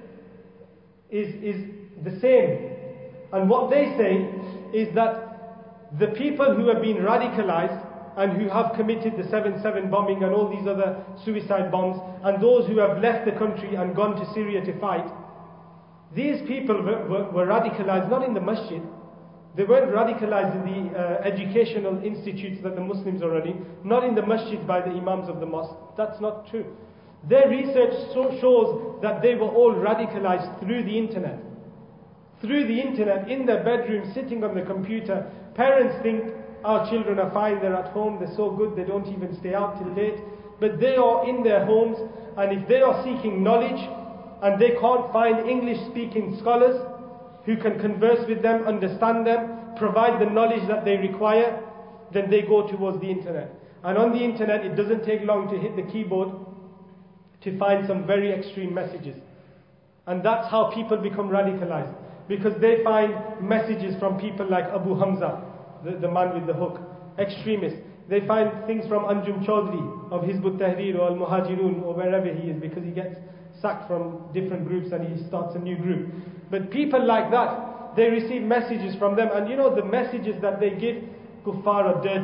is, is the same. And what they say is that the people who have been radicalized and who have committed the seven seven bombing and all these other suicide bombs, and those who have left the country and gone to Syria to fight, these people were, were, were radicalized not in the masjid. They weren't radicalized in the uh, educational institutes that the Muslims are running, not in the masjid by the imams of the mosque. That's not true. Their research so shows that they were all radicalized through the internet. Through the internet, in their bedroom, sitting on the computer. Parents think our children are fine, they're at home, they're so good, they don't even stay out till late. But they are in their homes, and if they are seeking knowledge, and they can't find English-speaking scholars who can converse with them, understand them, provide the knowledge that they require, then they go towards the internet. And on the internet, it doesn't take long to hit the keyboard to find some very extreme messages. And that's how people become radicalized. Because they find messages from people like Abu Hamza, the, the man with the hook, extremists. They find things from Anjum Chaudhry of Hizb ut-Tahrir or Al-Muhajirun or wherever he is, because he gets sacked from different groups and he starts a new group. But people like that, they receive messages from them, and you know the messages that they give, kuffar are dirty.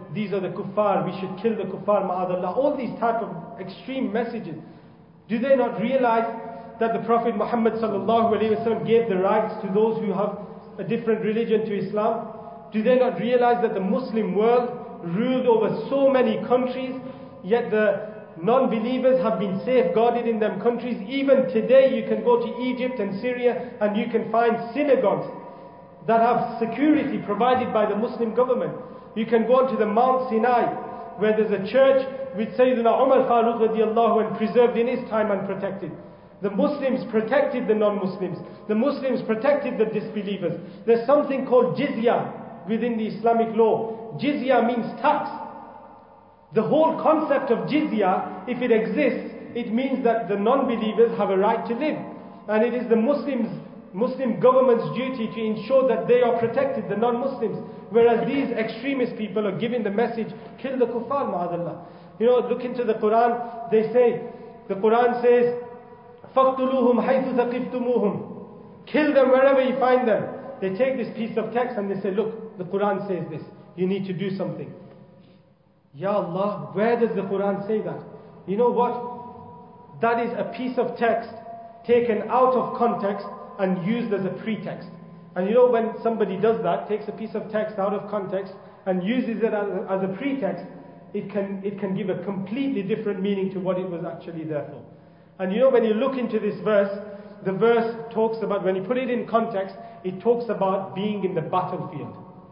these are the kuffar, we should kill the kuffar, ma'adallah. All these type of extreme messages. Do they not realize that the Prophet Muhammad sallallahu alaihi wasallam gave the rights to those who have a different religion to Islam? Do they not realize that the Muslim world ruled over so many countries, yet the non-believers have been safeguarded in them countries? Even today you can go to Egypt and Syria and you can find synagogues that have security provided by the Muslim government. You can go onto the Mount Sinai, where there's a church with Sayyidina Umar Farooq radiallahu anhu preserved in his time and protected. The Muslims protected the non-Muslims. The Muslims protected the disbelievers. There's something called jizya within the Islamic law. Jizya means tax. The whole concept of jizya, if it exists, it means that the non-believers have a right to live. And it is the Muslims, Muslim government's duty to ensure that they are protected, the non-Muslims. Whereas these extremist people are giving the message, kill the kuffar, ma'adallah. You know, look into the Quran, they say, the Quran says, فَقْتُلُوهُمْ حَيْثُ ثَقِفْتُمُوهُمْ. Kill them wherever you find them. They take this piece of text and they say, look, the Quran says this. You need to do something. Ya Allah, where does the Quran say that? You know what? That is a piece of text taken out of context and used as a pretext. And you know when somebody does that, takes a piece of text out of context and uses it as a, as a pretext, it can, it can give a completely different meaning to what it was actually there for. And you know when you look into this verse, the verse talks about, when you put it in context, it talks about being in the battlefield.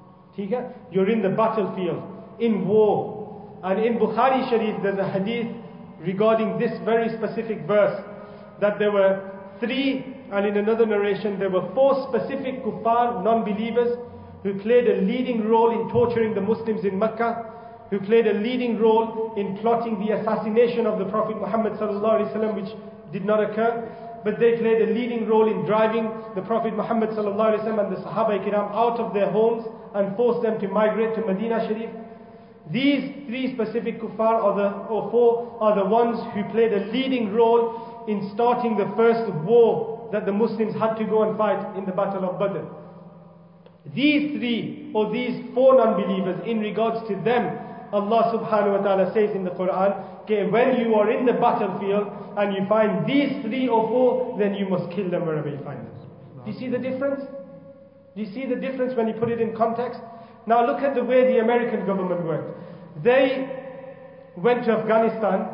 You're in the battlefield, in war. And in Bukhari Sharif there's a hadith regarding this very specific verse, that there were three, and in another narration there were four specific kuffar, non-believers, who played a leading role in torturing the Muslims in Mecca, who played a leading role in plotting the assassination of the Prophet Muhammad sallallahu alaihi wasallam, which did not occur, but they played a leading role in driving the Prophet Muhammad sallallahu alaihi wasallam and the Sahaba Kiram out of their homes and forced them to migrate to Medina Sharif. These three specific kuffar, or, the, or four, are the ones who played a leading role in starting the first war that the Muslims had to go and fight in the Battle of Badr. These three, or these four non-believers, in regards to them, Allah subhanahu wa ta'ala says in the Quran, okay, when you are in the battlefield and you find these three or four, then you must kill them wherever you find them. Do you see the difference? Do you see the difference when you put it in context? Now look at the way the American government worked. They went to Afghanistan,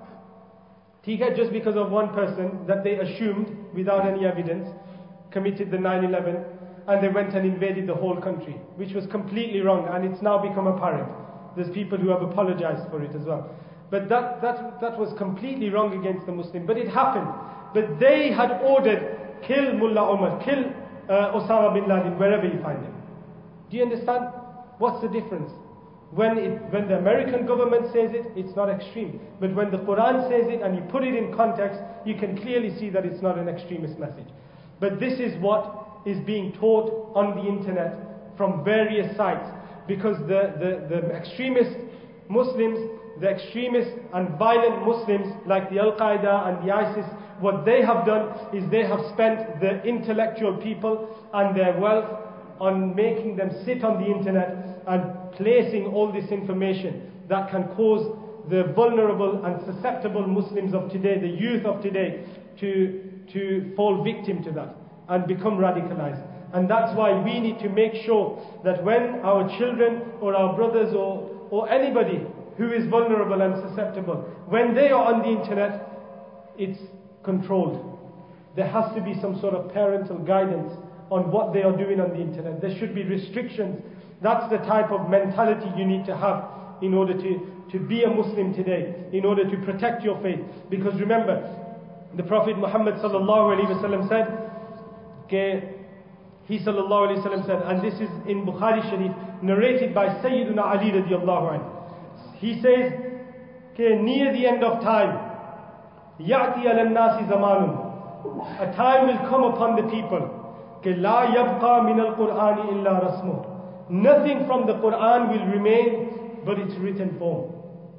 just because of one person that they assumed, without any evidence, committed the nine eleven, and they went and invaded the whole country, which was completely wrong, and it's now become apparent. There's people who have apologized for it as well. But that, that, that was completely wrong against the Muslim. But it happened. But they had ordered, kill Mullah Omar, kill uh, Osama bin Laden, wherever you find him. Do you understand? What's the difference? When, it, when the American government says it, it's not extreme. But when the Quran says it and you put it in context, you can clearly see that it's not an extremist message. But this is what is being taught on the internet from various sites. Because the, the, the extremist Muslims, the extremist and violent Muslims like the Al-Qaeda and the ISIS, what they have done is they have spent the intellectual people and their wealth on making them sit on the internet and placing all this information that can cause the vulnerable and susceptible Muslims of today, the youth of today, to, to fall victim to that and become radicalized. And that's why we need to make sure that when our children or our brothers or, or anybody who is vulnerable and susceptible, when they are on the internet, it's controlled. There has to be some sort of parental guidance on what they are doing on the internet. There should be restrictions. That's the type of mentality you need to have in order to, to be a Muslim today, in order to protect your faith. Because remember, the Prophet Muhammad sallallahu alaihi wasallam said, okay, he sallallahu alayhi wa sallam said, and this is in Bukhari Sharif, narrated by Sayyiduna Ali radiallahu anhu. He says, okay, near the end of time, يَأْتِي عَلَى النَّاسِ زَمَانٌ, a time will come upon the people, okay, لَا يَبْقَى مِنَ الْقُرْآنِ إِلَّا رَسْمُهُ, nothing from the Quran will remain but its written form.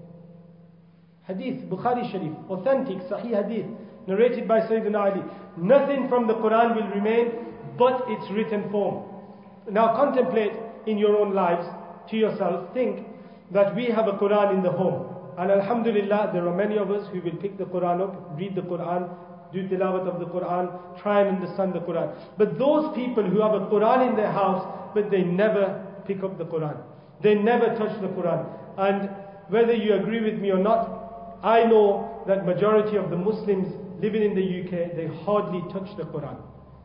Hadith, Bukhari Sharif, authentic, Sahih Hadith, narrated by Sayyiduna Ali. Nothing from the Quran will remain but its written form. Now contemplate in your own lives, to yourself, think that we have a Quran in the home. And alhamdulillah, there are many of us who will pick the Quran up, read the Quran, do tilawat of the Quran, try and understand the Quran. But those people who have a Quran in their house, but they never pick up the Quran. They never touch the Quran. And whether you agree with me or not, I know that majority of the Muslims living in the U K, they hardly touch the Quran.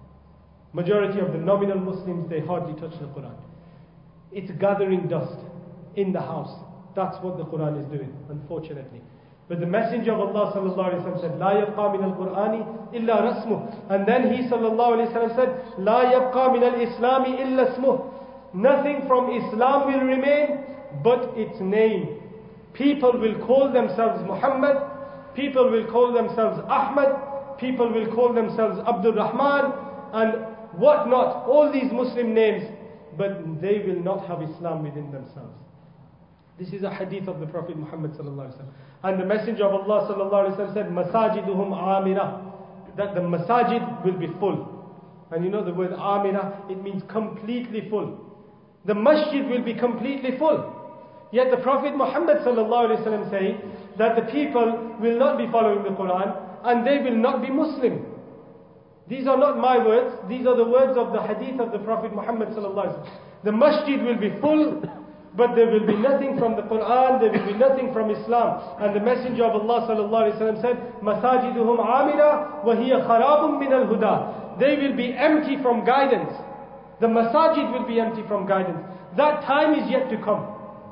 Majority of the nominal Muslims, they hardly touch the Quran. It's gathering dust in the house. That's what the Quran is doing, unfortunately. But the Messenger of Allah sallallahu alaihi wasallam said, "La yabqa min al-Qur'ani illa rasmuh." And then he sallallahu alaihi wasallam said, "La yabqa min al-Islami illa ismuh." Nothing from Islam will remain but its name. People will call themselves Muhammad. People will call themselves Ahmad. People will call themselves Abdul Rahman and whatnot. All these Muslim names, but they will not have Islam within themselves. This is a hadith of the Prophet Muhammad sallallahu alaihi wasallam. And the Messenger of Allah sallallahu alaihi wasallam said, "Masajiduhum amira," that the masajid will be full. And you know the word amira, it means completely full. The masjid will be completely full. Yet the Prophet Muhammad sallallahu alaihi wasallam says that the people will not be following the Quran and they will not be Muslim. These are not my words. These are the words of the hadith of the Prophet Muhammad sallallahu alaihi wasallam. The masjid will be full, but there will be nothing from the Quran, there will be nothing from Islam. And the Messenger of Allah sallallahu alaihi wasallam said, "Masajiduhum amira wa hiya kharabun min al-huda." They will be empty from guidance. The masajid will be empty from guidance. That time is yet to come.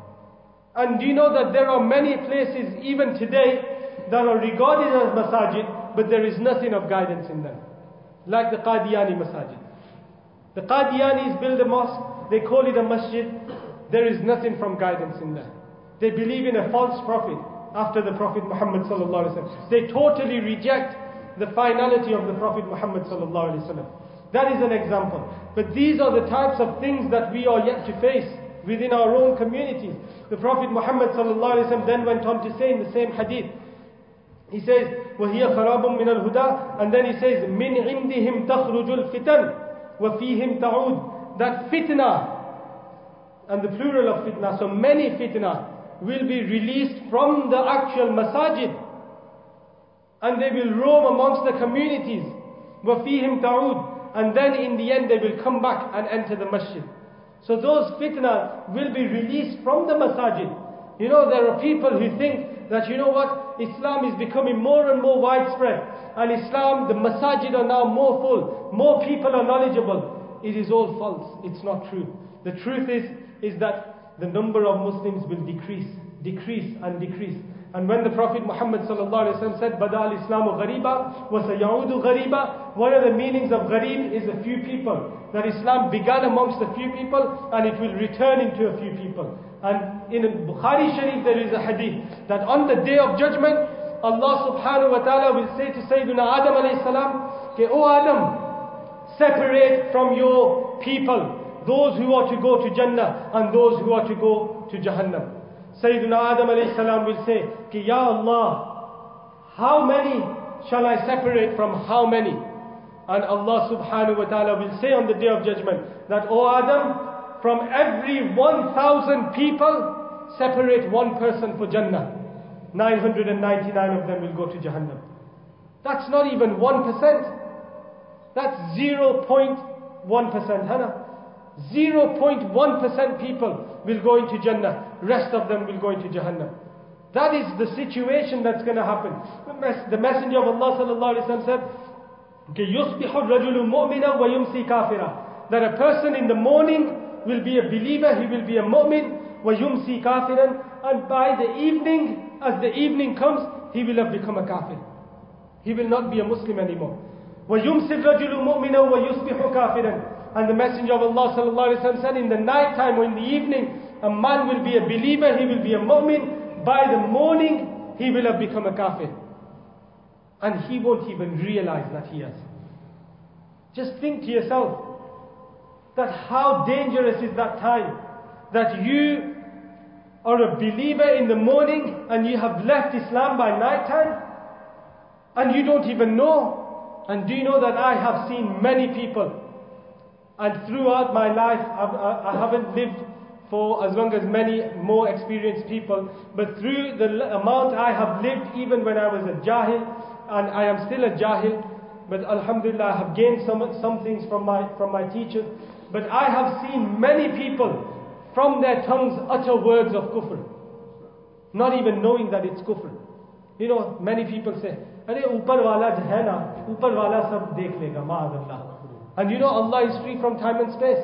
And do you know that there are many places even today that are regarded as masajid, but there is nothing of guidance in them. Like the Qadiani masajid. The Qadianis build a mosque, they call it a masjid. There is nothing from guidance in there. They believe in a false prophet after the Prophet Muhammad sallallahu alaihi wasallam. They totally reject the finality of the Prophet Muhammad sallallahu alaihi wasallam. That is an example. But these are the types of things that we are yet to face within our own communities. The Prophet Muhammad sallallahu alaihi wasallam then went on to say in the same hadith, he says, وَهِيَ خَرَابٌ مِنَ الْهُدَى, and then he says, مِنْ عِنْدِهِمْ تَخْرُجُ الْفِتَنِ وَفِيهِمْ تَعُودُ. That fitna, and the plural of fitna, so many fitna will be released from the actual masajid, and they will roam amongst the communities. وَفِيهِمْ تَعُودُ. And then in the end they will come back and enter the masjid. So those fitna will be released from the masajid. You know, there are people who think that, you know what, Islam is becoming more and more widespread. And Islam, the masajid are now more full. More people are knowledgeable. It is all false. It's not true. The truth is, is that the number of Muslims will decrease, decrease and decrease. And when the Prophet Muhammad sallallahu alaihi wasallam said, "Bada al-Islamu ghariba wa sayaudu ghariba," one of the meanings of gharib is a few people. That Islam began amongst a few people and it will return into a few people. And in Bukhari Sharif there is a hadith that on the day of judgment, Allah subhanahu wa ta'ala will say to Sayyidina Adam alayhi salam, "Okay, O Adam, separate from your people those who are to go to Jannah and those who are to go to Jahannam." Sayyidina Adam alayhi salam will say, Ki Ya Allah, how many shall I separate from how many? And Allah subhanahu wa ta'ala will say on the day of judgment that, O Adam, from every one thousand people, separate one person for Jannah. nine hundred ninety-nine of them will go to Jahannam. That's not even one percent. That's zero point one percent. Hana? zero point one percent people will go into Jannah. Rest of them will go into Jahannam. That is the situation that's going to happen. The Messenger of Allah sallallahu alaihi wasallam said, يُصْبِحُ الرَّجُلُ مُؤْمِنًا وَيُمْسِي كَافِرًا. That a person in the morning will be a believer, he will be a mu'min, وَيُمْسِي كَافِرًا. And by the evening, as the evening comes, he will have become a kafir. He will not be a Muslim anymore. وَيُمْسِي الرَّجُلُ مُؤْمِنًا وَيُصْبِحُ كَافِرًا. And the Messenger of Allah sallallahu alaihi wasallam said, in the night time or in the evening, a man will be a believer, he will be a mu'min. By the morning, he will have become a kafir. And he won't even realize that he has. Just think to yourself, that how dangerous is that time, that you are a believer in the morning and you have left Islam by night time, and you don't even know. And do you know that I have seen many people, and throughout my life, I've, I haven't lived for as long as many more experienced people. But through the l- amount I have lived, even when I was a jahil, and I am still a jahil, but alhamdulillah I have gained some, some things from my, from my teachers. But I have seen many people from their tongues utter words of kufr, not even knowing that it's kufr. You know, many people say, Are upar wala hai na, upar wala sab dekh lega, ma'azallah. And you know Allah is free from time and space.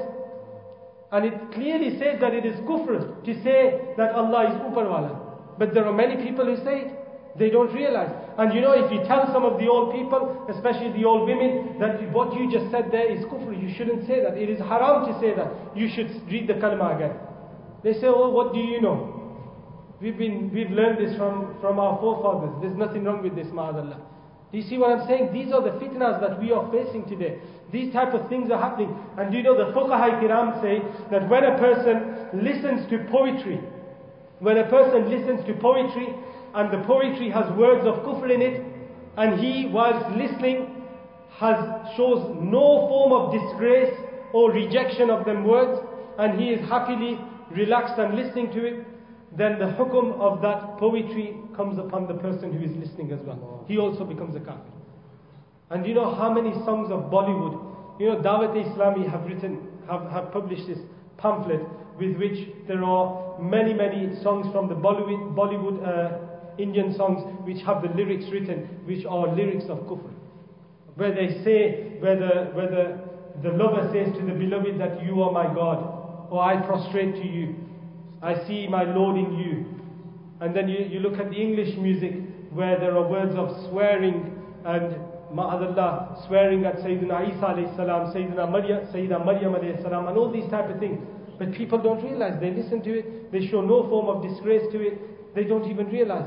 And it clearly says that it is kufr to say that Allah is upar wala. But there are many people who say it. They don't realize. And you know, if you tell some of the old people, especially the old women, that what you just said there is kufr, you shouldn't say that. It is haram to say that. You should read the kalma again. They say, oh, what do you know? We've been, we've learned this from, from our forefathers. There's nothing wrong with this, ma'adallah. Do you see what I'm saying? These are the fitnas that we are facing today. These type of things are happening. And you know, the fuqaha kiram say that when a person listens to poetry, when a person listens to poetry, and the poetry has words of kufr in it, and he, whilst listening, has shows no form of disgrace or rejection of them words, and he is happily relaxed and listening to it, then the hukum of that poetry comes upon the person who is listening as well. He also becomes a kafir. And you know how many songs of Bollywood, you know, Dawat-e-Islami have written, have, have published this pamphlet with which there are many, many songs from the Bollywood, Bollywood uh, Indian songs which have the lyrics written, which are lyrics of kufr. Where they say, where the, where the, the lover says to the beloved that you are my God, or I prostrate to you, I see my Lord in you. And then you, you look at the English music where there are words of swearing and ma'adallah, swearing at Sayyidina Isa alayhi salam, Sayyidina Maryam, Sayyidina Maryam alayhi salam, and all these type of things. But people don't realize. They listen to it, they show no form of disgrace to it, they don't even realize.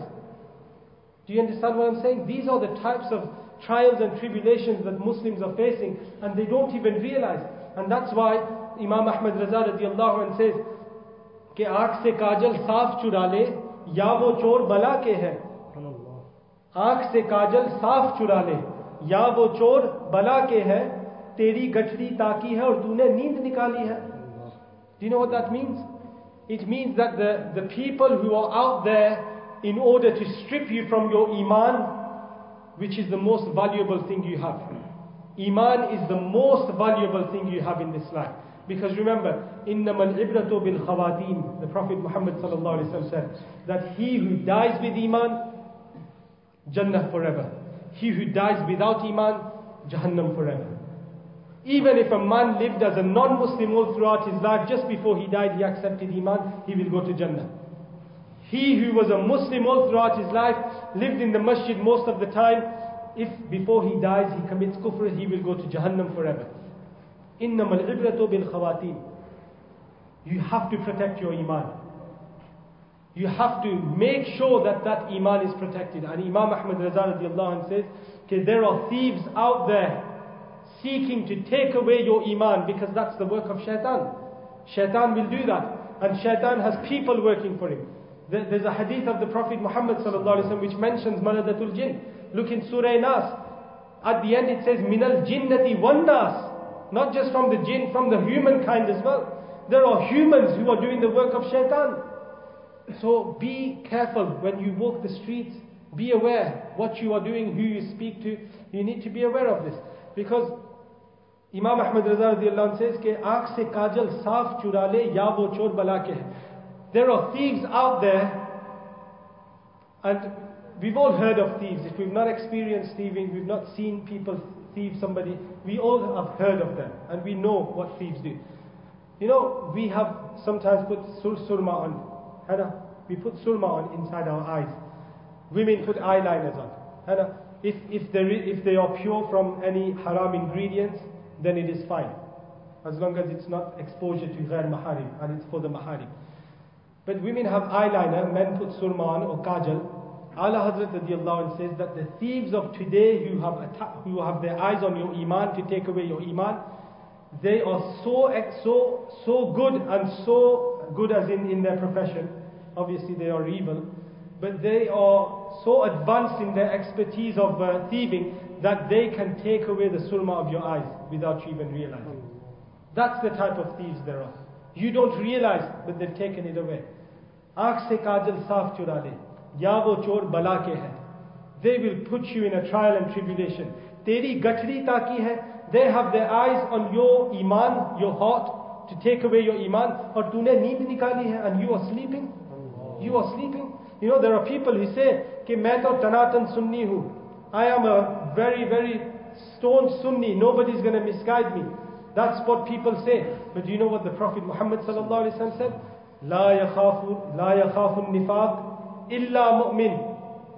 Do you understand what I'm saying? These are the types of trials and tribulations that Muslims are facing, and they don't even realize. And that's why Imam Ahmad Raza radiallahu anh says, कि आँख से काजल साफ चुरा ले या वो चोर बला के है. आँख से काजल साफ चुरा ले या वो चोर बला के है. तेरी गठरी ताकी है और तूने नींद निकाली है. Do you know what that means? It means that the, the people who are out there in order to strip you from your iman, which is the most valuable thing you have. Iman is the most valuable thing you have in this life. Because remember, إِنَّمَا الْعِبْرَةُ بِالْخَوَاتِيمِ, the Prophet Muhammad sallallahu alaihi wasallam said that he who dies with iman, Jannah forever. He who dies without iman, Jahannam forever. Even if a man lived as a non-Muslim all throughout his life, just before he died he accepted iman, he will go to Jannah. He who was a Muslim all throughout his life, lived in the masjid most of the time, if before he dies he commits kufr, he will go to Jahannam forever. إِنَّمَا الْعِبْرَةُ بِالْخَوَاتِيمِ. You have to protect your iman. You have to make sure that that iman is protected. And Imam Ahmad Raza radiallahu anh says, okay, there are thieves out there seeking to take away your iman, because that's the work of shaitan. Shaitan will do that. And shaitan has people working for him. There's a hadith of the Prophet Muhammad sallallahu alaihi wasallam which mentions Maradatul Jinn. Look in Surah Nas. At the end it says, Minal Jinnati wan Nas. Not just from the jinn, from the humankind as well. There are humans who are doing the work of shaitan. So be careful when you walk the streets. Be aware what you are doing, who you speak to. You need to be aware of this. Because Imam Ahmad Raza radiallahu anh says, कि आँख से काजल साफ चुरा ले या वो चोर बला के है. There are thieves out there, and we've all heard of thieves. If we've not experienced thieving, we've not seen people thieve somebody, we all have heard of them, and we know what thieves do. You know, we have sometimes put sur surma on. Hana? We put surma on inside our eyes. Women put eyeliners on. Hana? If, if, there is, if they are pure from any haram ingredients, then it is fine. As long as it's not exposure to ghair maharim, and it's for the maharim. But women have eyeliner, men put surma on or kajal. Allah Hazrat radiallahu anh says that the thieves of today who have atta- who have their eyes on your iman to take away your iman, they are so so so good, and so good as in, in their profession. Obviously they are evil, but they are so advanced in their expertise of uh, thieving that they can take away the surma of your eyes without you even realizing. That's the type of thieves there are. You don't realize, but they've taken it away. Aankh se kajal saaf chura le, ya wo chor bala ke hai. They will put you in a trial and tribulation. Teri gathri taki hai. They have their eyes on your iman, your heart, to take away your iman. Aur tune neend nikali hai and you are sleeping. You are sleeping. You know, there are people who say, कि मैं तो तनातन सुन्नी हूँ. I am a very, very staunch Sunni. Nobody's going to misguide me. That's what people say. But do you know what the Prophet Muhammad sallallahu alaihi wasallam said? لا يخاف لا يخاف النفاق إلا مؤمن.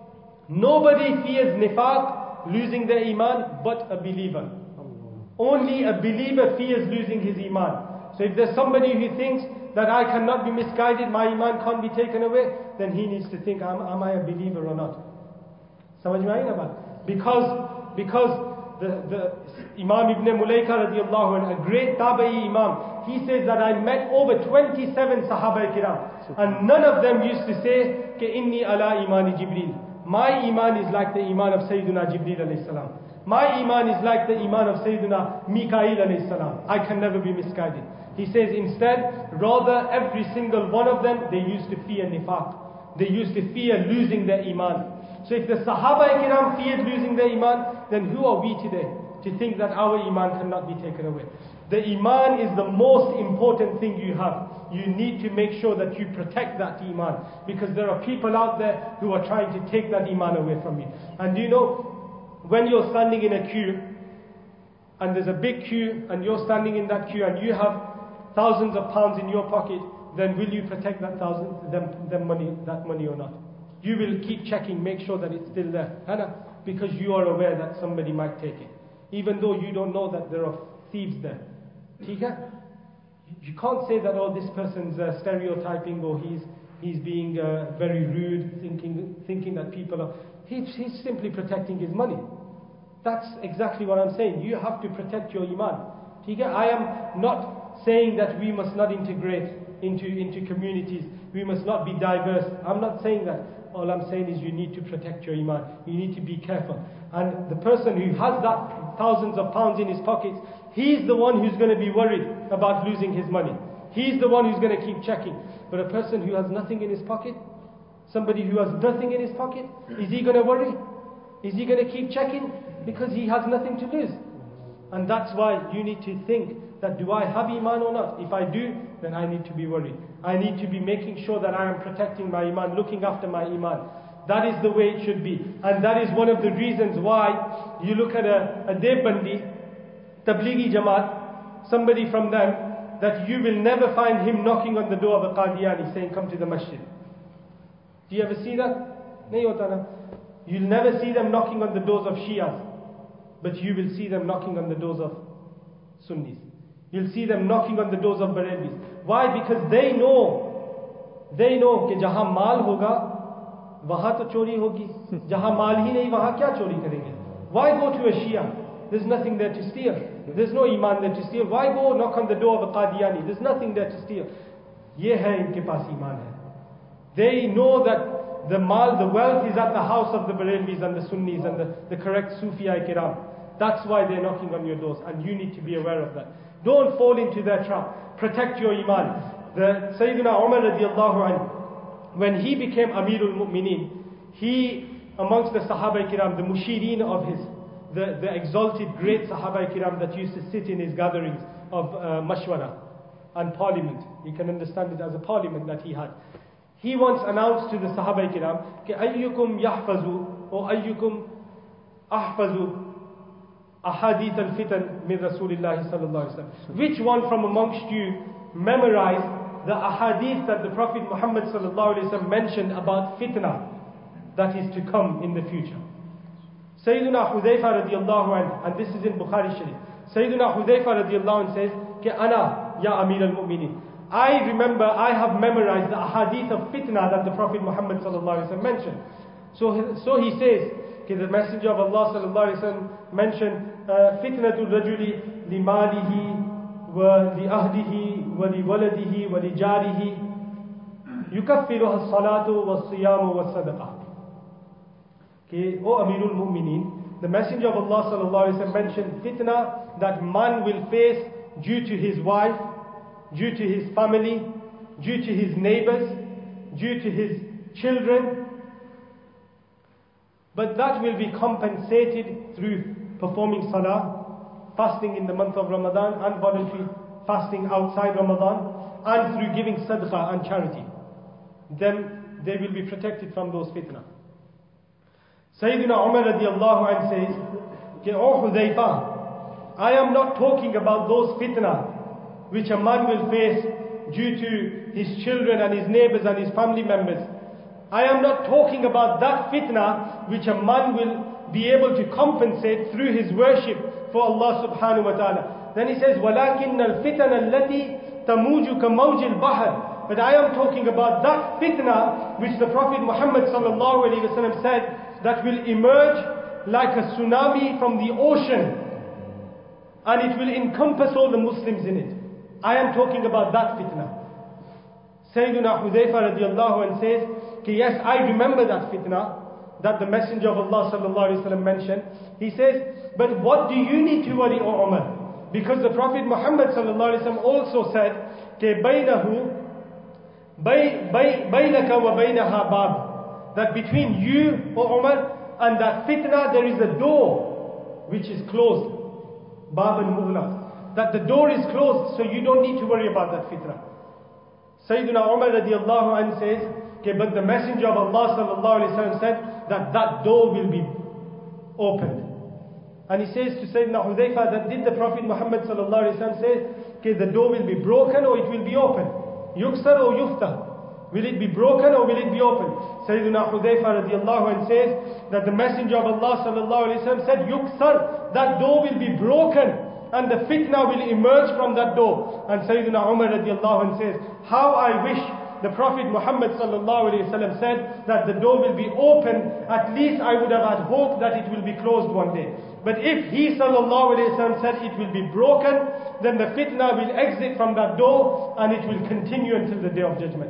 Nobody fears nifaq, losing their iman, but a believer. Only a believer fears losing his iman. So if there's somebody who thinks that I cannot be misguided, my iman can't be taken away, then he needs to think, am, am I a believer or not? Samajh mein aayi na baat? Because, because the, the Imam Ibn Mulaika radiallahu anhu, a great Tabi'i Imam, he says that I met over twenty-seven Sahaba Kiram, and none of them used to say, ke inni ala imani Jibreel. My iman is like the iman of Sayyiduna Jibreel alayhi salam. My iman is like the iman of Sayyiduna Mikail alayhi salam. I can never be misguided. He says instead, rather every single one of them, they used to fear nifaq. They used to fear losing their iman. So if the Sahaba Kiram feared losing their iman, then who are we today to think that our iman cannot be taken away? The iman is the most important thing you have. You need to make sure that you protect that iman, because there are people out there who are trying to take that iman away from you. And you know, when you're standing in a queue, and there's a big queue, and you're standing in that queue, and you have thousands of pounds in your pocket, then will you protect that thousand, them, them money, that money or not? You will keep checking, make sure that it's still there, Hana? Because you are aware that somebody might take it, even though you don't know that there are thieves there. Tika? You can't say that, oh, this person's uh, stereotyping, or he's he's being uh, very rude, thinking thinking that people are. He's, he's simply protecting his money. That's exactly what I'm saying. You have to protect your iman. Tika? I am not saying that we must not integrate into into communities. We must not be diverse. I'm not saying that. All I'm saying is you need to protect your iman. You need to be careful. And the person who has that thousands of pounds in his pockets, he's the one who's going to be worried about losing his money. He's the one who's going to keep checking. But a person who has nothing in his pocket, somebody who has nothing in his pocket, is he going to worry? Is he going to keep checking? Because he has nothing to lose. And that's why you need to think that, do I have iman or not? If I do, then I need to be worried. I need to be making sure that I am protecting my iman, looking after my iman. That is the way it should be. And that is one of the reasons why you look at a, a Devbandi, Tablighi Jamaat, somebody from them, that you will never find him knocking on the door of a Qadiani saying, come to the masjid. Do you ever see that? Nahi hota na. You'll never see them knocking on the doors of Shias, but you will see them knocking on the doors of Sunnis. You'll see them knocking on the doors of Barelvis. Why? Because they know, they know कि जहाँ माल होगा, वहाँ तो चोरी होगी. जहाँ माल ही नहीं, वहाँ क्या चोरी करेंगे? Why go to a Shia? There's nothing there to steal. There's no iman there to steal. Why go knock on the door of a Qadiani? There's nothing there to steal. ये है इनके पास ईमान है. They know that the mal, the wealth is at the house of the Barelvis and the Sunnis and the, the correct Sufiya Kiram. That's why they're knocking on your doors, and you need to be aware of that. Don't fall into their trap. Protect your iman. The Sayyidina Umar radiallahu anhu, when he became Amirul Mu'mineen, he, amongst the Sahaba Kiram, the Mushireen of his, the, the exalted great Sahaba Kiram that used to sit in his gatherings of uh, Mashwara and parliament. You can understand it as a parliament that he had. He once announced to the Sahaba Kiram, कि أيكم يحفظ or أيكم أحفظ أحاديث الفتن من رسول الله صلى الله عليه وسلم. Which one from amongst you memorized the ahadith that the Prophet Muhammad صلى الله عليه وسلم mentioned about fitna that is to come in the future? Sayyiduna Hudhayfa radiallahu anhu, and this is in Bukhari Sharif. Sayyiduna Hudhayfa radiallahu anhu says, कि أنا يا أمير المؤمنين, I remember, I have memorized the ahadith of fitna that the Prophet Muhammad sallallahu alaihi wasallam mentioned. So, so he says, okay, the Messenger of Allah sallallahu alaihi wasallam mentioned fitnatul rajuli limalihi wa liahdihi wa liwaladihi wa lijarihi yukaffiruha as-salatu was-siyamu was-sadaqah. Okay, O Amirul Mu'mineen, the Messenger of Allah sallallahu alaihi wasallam mentioned fitna that man will face due to his wife, due to his family, due to his neighbors, due to his children. But that will be compensated through performing salah, fasting in the month of Ramadan, and voluntary fasting outside Ramadan, and through giving sadaqah and charity. Then they will be protected from those fitna. Sayyidina Umar radiallahu anh says, Ke O Hudhayfa, I am not talking about those fitna which a man will face due to his children and his neighbors and his family members. I am not talking about that fitna which a man will be able to compensate through his worship for Allah subhanahu wa ta'ala. Then he says, وَلَكِنَّ الْفِتَنَ الَّتِي تَمُوجُ كَمَوْجِ الْبَحْرِ. But I am talking about that fitna which the Prophet Muhammad sallallahu alayhi wa sallam said that will emerge like a tsunami from the ocean, and it will encompass all the Muslims in it. I am talking about that fitna. Sayyidina Hudhayfa radiallahu anh says, yes, I remember that fitna that the Messenger of Allah sallallahu alayhi wa sallam mentioned. He says, but what do you need to worry, O Umar? Because the Prophet Muhammad sallallahu alayhi wa sallam also said, ke baynahu baynaka wa baynaha bab, that between you, O Umar, and that fitna there is a door which is closed. Bab al-Mughlaq. That the door is closed, so you don't need to worry about that fitna. Sayyidina Umar radiallahu anh says, okay, but the Messenger of Allah sallallahu alayhi wa sallam said that that door will be opened. And he says to Sayyidina Hudhayfa that did the Prophet Muhammad sallallahu alayhi wa sallam say, okay, the door will be broken or it will be open? Yuksar or yuftah? Will it be broken or will it be open? Sayyidina Hudhayfa radiallahu anh says that the Messenger of Allah sallallahu alayhi wa sallam said, yuksar, that door will be broken, and the fitna will emerge from that door. And Sayyidina Umar radiallahu anh says, how I wish the Prophet Muhammad sallallahu alayhi wa sallam said that the door will be open. At least I would have had hope that it will be closed one day. But if he sallallahu alayhi wa sallam said it will be broken, then the fitna will exit from that door and it will continue until the day of judgment.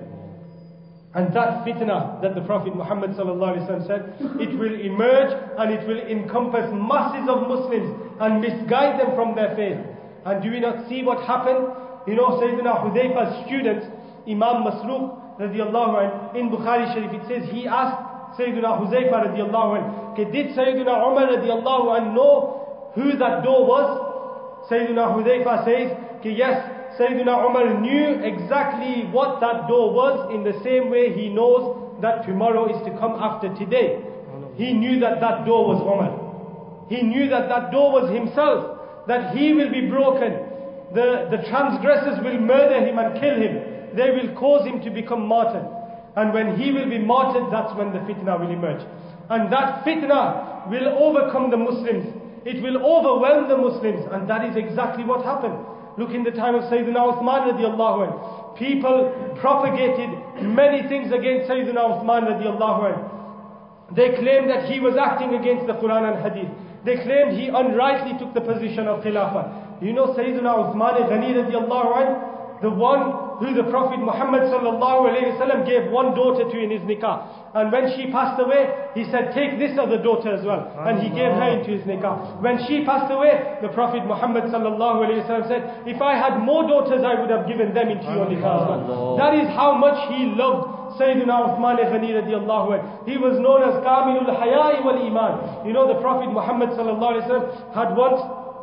And that fitna that the Prophet Muhammad sallallahu alayhi wa sallam said, it will emerge and it will encompass masses of Muslims and misguide them from their faith. And do we not see what happened? You know, Sayyidina Hudhayfa's student, Imam Masruq radiallahu anh, in Bukhari Sharif, it says he asked Sayyidina Hudhayfa radiallahu anh, okay, did Sayyidina Umar radiallahu anh know who that door was? Sayyidina Hudhayfa says, okay, yes, Sayyidina Umar knew exactly what that door was, in the same way he knows that tomorrow is to come after today. He knew that that door was Umar. He knew that that door was himself, that he will be broken. The, the transgressors will murder him and kill him. They will cause him to become martyred. And when he will be martyred, that's when the fitna will emerge. And that fitna will overcome the Muslims. It will overwhelm the Muslims. And that is exactly what happened. Look, in the time of Sayyidina Uthman radiallahu anh, people propagated many things against Sayyidina Uthman radiallahu anh. They claimed that he was acting against the Quran and Hadith. They claimed he unrightly took the position of Khilafah. You know Sayyidina Uthman Ghani radiallahu anh, the one who the Prophet Muhammad sallallahu alayhi wa sallam gave one daughter to in his nikah. And when she passed away, he said, take this other daughter as well. And he gave her into his nikah. When she passed away, the Prophet Muhammad sallallahu alayhi wa sallam said, if I had more daughters, I would have given them into your nikah as well. That is how much he loved Sayyidina Uthman Ghani radiallahu anh. He was known as Kamilul Haya'i wal Iman. You know, the Prophet Muhammad sallallahu alayhi wa sallam had once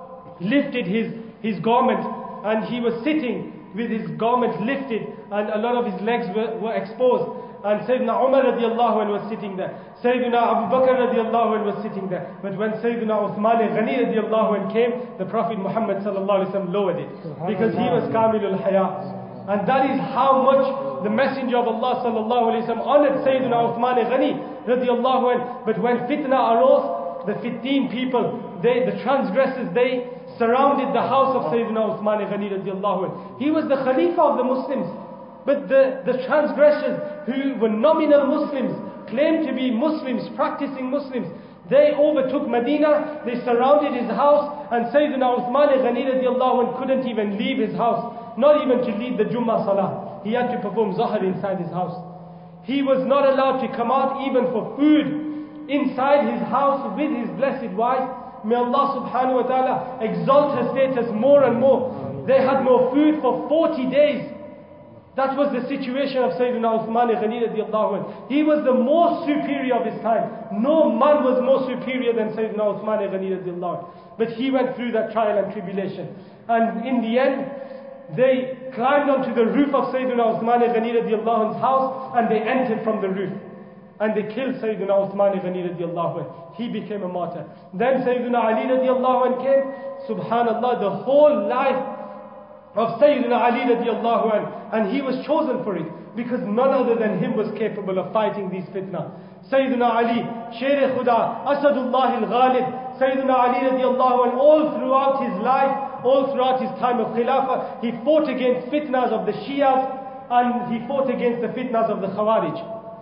lifted his, his garment, and he was sitting with his garment lifted and a lot of his legs were, were exposed. And Sayyidina Umar radiallahu anh was sitting there. Sayyidina Abu Bakr radiallahu anh was sitting there. But when Sayyidina Uthman Ghani radiallahu anh came, the Prophet Muhammad sallallahu alayhi wa sallam lowered it. Because he was Kamilul Haya. And that is how much the Messenger of Allah sallallahu alayhi wa sallam honored Sayyidina Uthman Ghani radiallahu anh. But when fitna arose, the fifteen people, they, the transgressors, they surrounded the house of Sayyidina Uthman Ghani radiallahu anh. He was the Khalifa of the Muslims. But the, the transgressors who were nominal Muslims, claimed to be Muslims, practicing Muslims, they overtook Medina, they surrounded his house, and Sayyidina Uthman Ghani radiallahu anh couldn't even leave his house, not even to lead the Jummah Salah. He had to perform Zuhr inside his house. He was not allowed to come out even for food inside his house with his blessed wife. May Allah subhanahu wa ta'ala exalt her status more and more. They had no food for forty days. That was the situation of Sayyidina Uthman Ghani radiallahu anhu. He was the most superior of his time. No man was more superior than Sayyidina Uthman Ghani radiallahu anhu. But he went through that trial and tribulation. And in the end, they climbed onto the roof of Sayyidina Uthman Ghani radiallahu anhu's house, and they entered from the roof. And they killed Sayyidina Uthman Ghani radiallahu anhu. He became a martyr. Then Sayyidina Ali radiallahu anhu came. Subhanallah, the whole life of Sayyidina Ali radiallahu anhu, and he was chosen for it because none other than him was capable of fighting these fitna. Sayyidina Ali, Sher Khuda, Asadullah al-Ghalib, Sayyidina Ali radiallahu anhu, all throughout his life, all throughout his time of Khilafah, he fought against fitnas of the Shias and he fought against the fitnas of the Khawarij.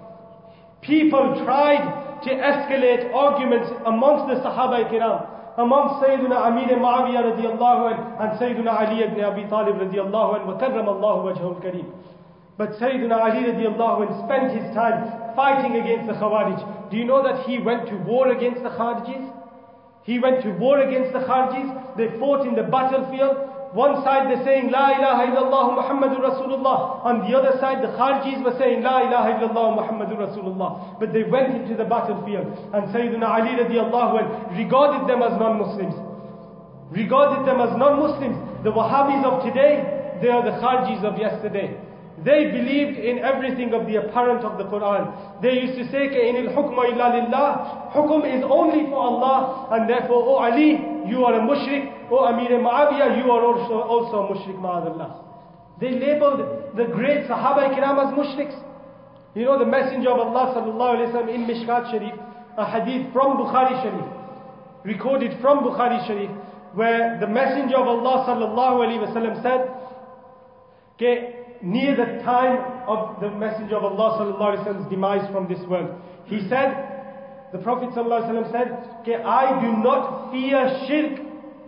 People tried to escalate arguments amongst the Sahaba Kiram, amongst Sayyidina Amir Muawiyah radiallahu anhu and Sayyidina Ali ibn Abi Talib radiallahu anhu, wa karramallahu wajhul kareem. But Sayyidina Ali radiallahu anhu spent his time fighting against the Khawarij. Do you know that he went to war against the Khawarijis? He went to war against the Khawarijis. They fought in the battlefield. One side they're saying La ilaha illallah Muhammadur Rasulullah. On the other side the Kharijis were saying La ilaha illallah Muhammadur Rasulullah. But they went into the battlefield, and Sayyidina Ali radiallahu anhu regarded them as non-Muslims. Regarded them as non-Muslims. The Wahhabis of today, they are the Kharijis of yesterday. They believed in everything of the apparent of the Quran. They used to say, "Inil hukma illa lillah." Hukum is only for Allah, and therefore, O Ali, you are a mushrik. O Amir Muawiyah, you are also, also a mushrik, ma'adallah. They labeled the great Sahaba Kiram as mushriks. You know, the Messenger of Allah sallallahu alayhi wa sallam in Mishkat Sharif, a hadith from Bukhari Sharif, recorded from Bukhari Sharif, where the Messenger of Allah sallallahu alayhi wa sallam said, okay, near the time of the Messenger of Allah sallallahu alayhi wa sallam's demise from this world, he said, the Prophet sallallahu alayhi wa sallam said, okay, I do not fear shirk.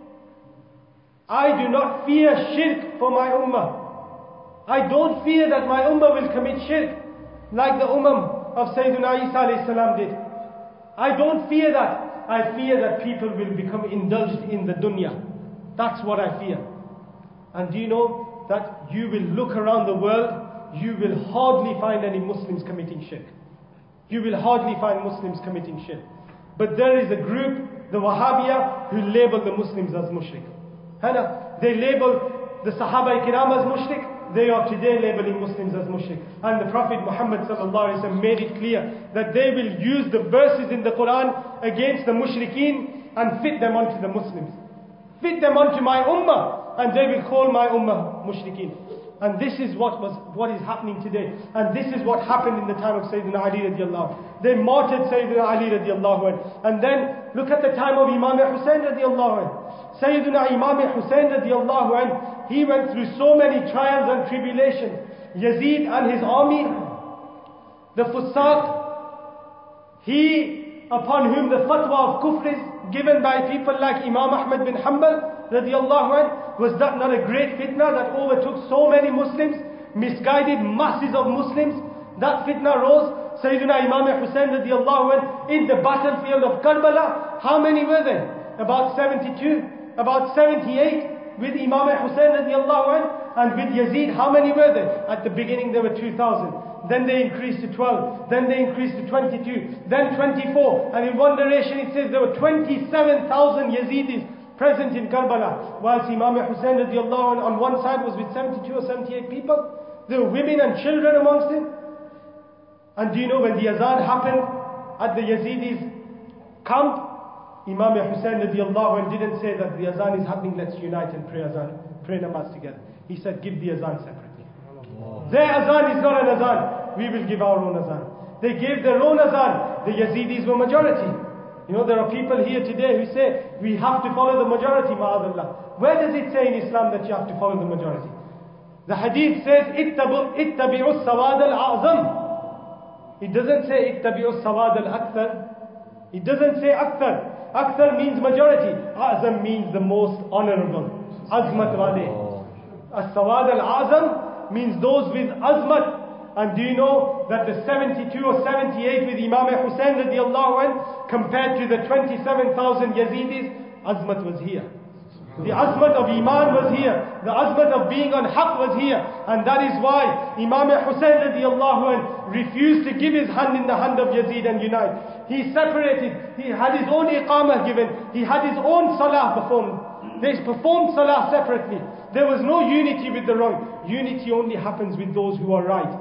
I do not fear shirk for my ummah. I don't fear that my ummah will commit shirk like the ummah of Sayyidina Isa alayhi salam did. I don't fear that. I fear that people will become indulged in the dunya. That's what I fear. And do you know that you will look around the world, you will hardly find any Muslims committing shirk. You will hardly find Muslims committing shirk. But there is a group, the Wahhabiyah, who label the Muslims as mushrik. They label the Sahaba Kiram as mushrik. They are today labeling Muslims as mushrik. And the Prophet Muhammad sallallahu alaihi wasallam made it clear that they will use the verses in the Quran against the mushrikeen and fit them onto the Muslims. Fit them onto my ummah, and they will call my ummah mushrikeen. And this is what was what is happening today. And this is what happened in the time of Sayyidina Ali radiallahu anhu. They martyred Sayyidina Ali radiallahu anhu. And then look at the time of Imam Hussein radiallahu anhu. Sayyidina Imam Hussein radiallahu anhu, he went through so many trials and tribulations. Yazid and his army, the Fusaq, he upon whom the fatwa of kufr is given by people like Imam Ahmad bin Hanbal radiallahu anhu, was that not a great fitna that overtook so many Muslims, misguided masses of Muslims? That fitna rose. Sayyidina Imam Hussein radiallahu anhu in the battlefield of Karbala, how many were there? About seventy-two, about seventy-eight with Imam Hussein radiallahu anhu, and with Yazid, how many were there? At the beginning there were two thousand. Then they increased to twelve. Then they increased to twenty-two. Then twenty-four. And in one narration it says there were twenty-seven thousand Yazidis present in Karbala. Whilst Imam Hussein radiallahu anhu on one side was with seventy-two or seventy-eight people. There were women and children amongst him. And do you know when the azan happened at the Yazidis' camp, Imam Hussein radiallahu anhu didn't say that the azan is happening, let's unite and pray azan, pray namaz together. He said, give the azan separately. Allah. Their azan is not an azan. We will give our own azan. They gave their own azan. The Yazidis were majority. You know, there are people here today who say, we have to follow the majority, ma'adallah. Where does it say in Islam that you have to follow the majority? The hadith says, ittabi'u sawad al-a'zam. It doesn't say, ittabi'u sawad al-akthar. It doesn't say akthar. Akthar means majority. A'zam means the most honorable. Azmat wale. As-sawad al-a'zam means those with azmat. And do you know that the seventy-two or seventy-eight with Imam Hussein radiallahu anhu compared to the twenty-seven thousand Yazidis, azmat was here. The azmat of Iman was here. The azmat of being on haqq was here. And that is why Imam Hussein radiallahu anh refused to give his hand in the hand of Yazid and unite. He separated. He had his own iqamah given. He had his own salah performed. They performed salah separately. There was no unity with the wrong. Unity only happens with those who are right.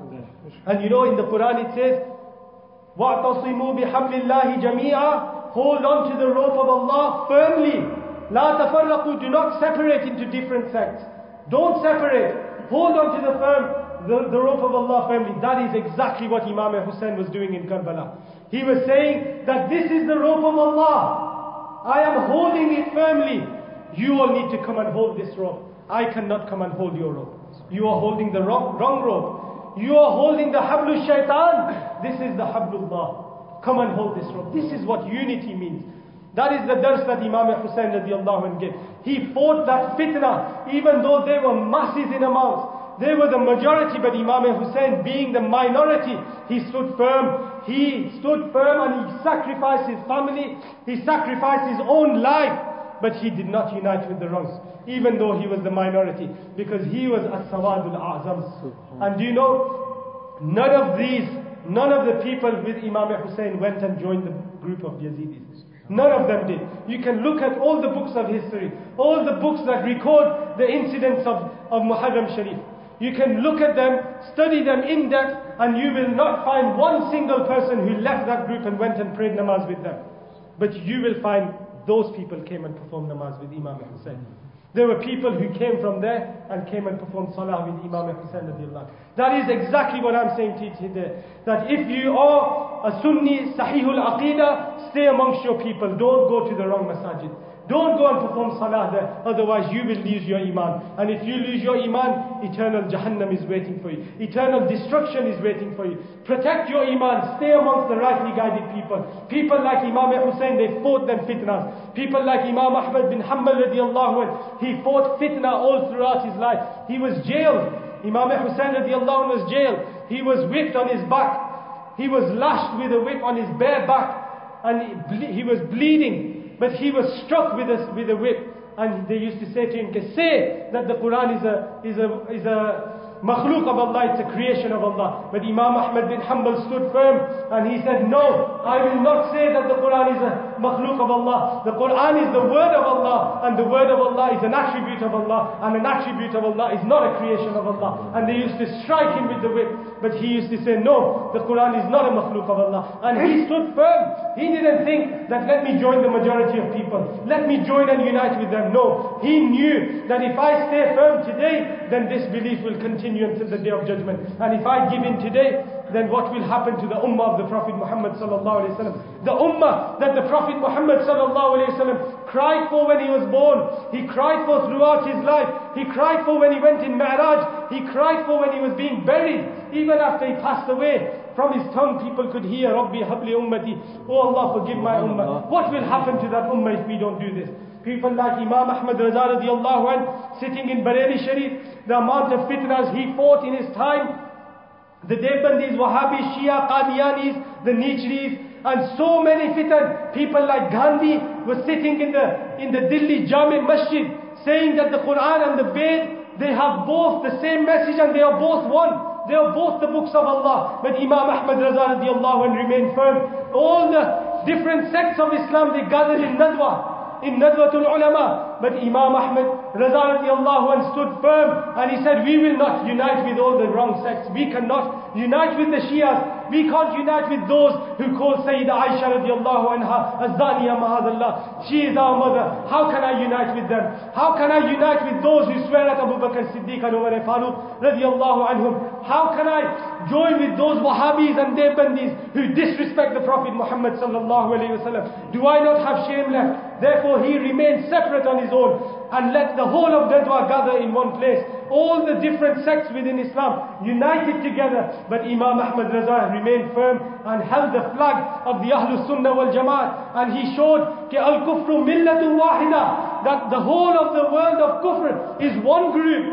And you know, in the Quran it says, وَاعْتَصِمُوا بِحَبْلِ اللَّهِ جَمِيعًا. Hold on to the rope of Allah firmly. La tafarraqu, do not separate into different sects. Don't separate. Hold on to the firm, the, the rope of Allah firmly. That is exactly what Imam Hussein was doing in Karbala. He was saying that this is the rope of Allah. I am holding it firmly. You all need to come and hold this rope. I cannot come and hold your rope. You are holding the wrong, wrong rope. You are holding the hablu shaitan. This is the hablullah. Come and hold this rope. This is what unity means. That is the dars that Imam Hussein radiallahu anh gave. He fought that fitna, even though they were masses in amounts. They were the majority, but Imam Hussein, being the minority, he stood firm. He stood firm and he sacrificed his family. He sacrificed his own life. But he did not unite with the wrongs, even though he was the minority, because he was as-sawadul a'zam. And do you know, none of these, none of the people with Imam Hussein went and joined the group of Yazidis. None of them did. You can look at all the books of history, all the books that record the incidents of, of Muharram Sharif. You can look at them, study them in depth, and you will not find one single person who left that group and went and prayed namaz with them. But you will find those people came and performed namaz with Imam Hussein. There were people who came from there and came and performed salah with Imam Hussein radiallahu. That is exactly what I'm saying to you today. That if you are a Sunni, Sahihul Aqidah, stay amongst your people. Don't go to the wrong masajid. Don't go and perform salah there, otherwise you will lose your iman. And if you lose your iman, eternal Jahannam is waiting for you. Eternal destruction is waiting for you. Protect your iman. Stay amongst the rightly guided people. People like Imam Hussein, they fought them fitnas. People like Imam Ahmad bin Hanbal radiallahu anh, he fought fitna all throughout his life. He was jailed. Imam Hussein radiallahu anh was jailed. He was whipped on his back. He was lashed with a whip on his bare back. And he was bleeding. But he was struck with a, with a whip, and they used to say to him, say that the Quran is a is a is a makhluk of Allah, it's a creation of Allah. But Imam Ahmad bin Hanbal stood firm and he said, no, I will not say that the Quran is a makhluk of Allah. The Quran is the word of Allah, and the word of Allah is an attribute of Allah, and an attribute of Allah is not a creation of Allah. And they used to strike him with the whip, but he used to say, no, the Quran is not a makhluk of Allah. And he stood firm. He didn't think that let me join the majority of people, let me join and unite with them. No, he knew that if I stay firm today, then this belief will continue until the day of judgment. And if I give in today, then what will happen to the ummah of the Prophet Muhammad sallallahu alaihi wasallam? The ummah that the Prophet Muhammad sallallahu alaihi wasallam cried for when he was born, he cried for throughout his life, he cried for when he went in Mi'raj, he cried for when he was being buried, even after he passed away. From his tongue people could hear, Rabbi habli ummati, oh Allah, forgive my ummah. What will happen to that ummah if we don't do this? People like Imam Ahmad Raza radiallahu anh, sitting in Bareilly Sharif, the amount of fitnas he fought in his time, the Deobandis, Wahhabis, Shia, Qadianis, the Nichris, and so many fitan. People like Gandhi were sitting in the in the Delhi Jami Masjid, saying that the Quran and the Ved, they have both the same message and they are both one. They are both the books of Allah. But Imam Ahmad Raza radiallahu anh remained firm. All the different sects of Islam, they gathered in Nadwa, in Nadwatul Ulama. But Imam Ahmad Raza radiallahu anh stood firm and he said, we will not unite with all the wrong sects. We cannot unite with the Shias. We can't unite with those who call Sayyida Aisha radiallahu anha az-Zaniya ma'adallah. She is our mother. How can I unite with them? How can I unite with those who swear at Abu Bakr Siddiq and Umar Faruq radiallahu anhum? How can I join with those Wahhabis and Deobandis who disrespect the Prophet Muhammad sallallahu alayhi wa sallam? Do I not have shame left? Therefore he remained separate on his own and let the whole of Nadwa gather in one place. All the different sects within Islam united together. But Imam Ahmad Raza remained firm and held the flag of the Ahlus Sunnah wal Jamaat. And he showed that Al-Kufru Millatun Wahida, that the whole of the world of Kufr is one group.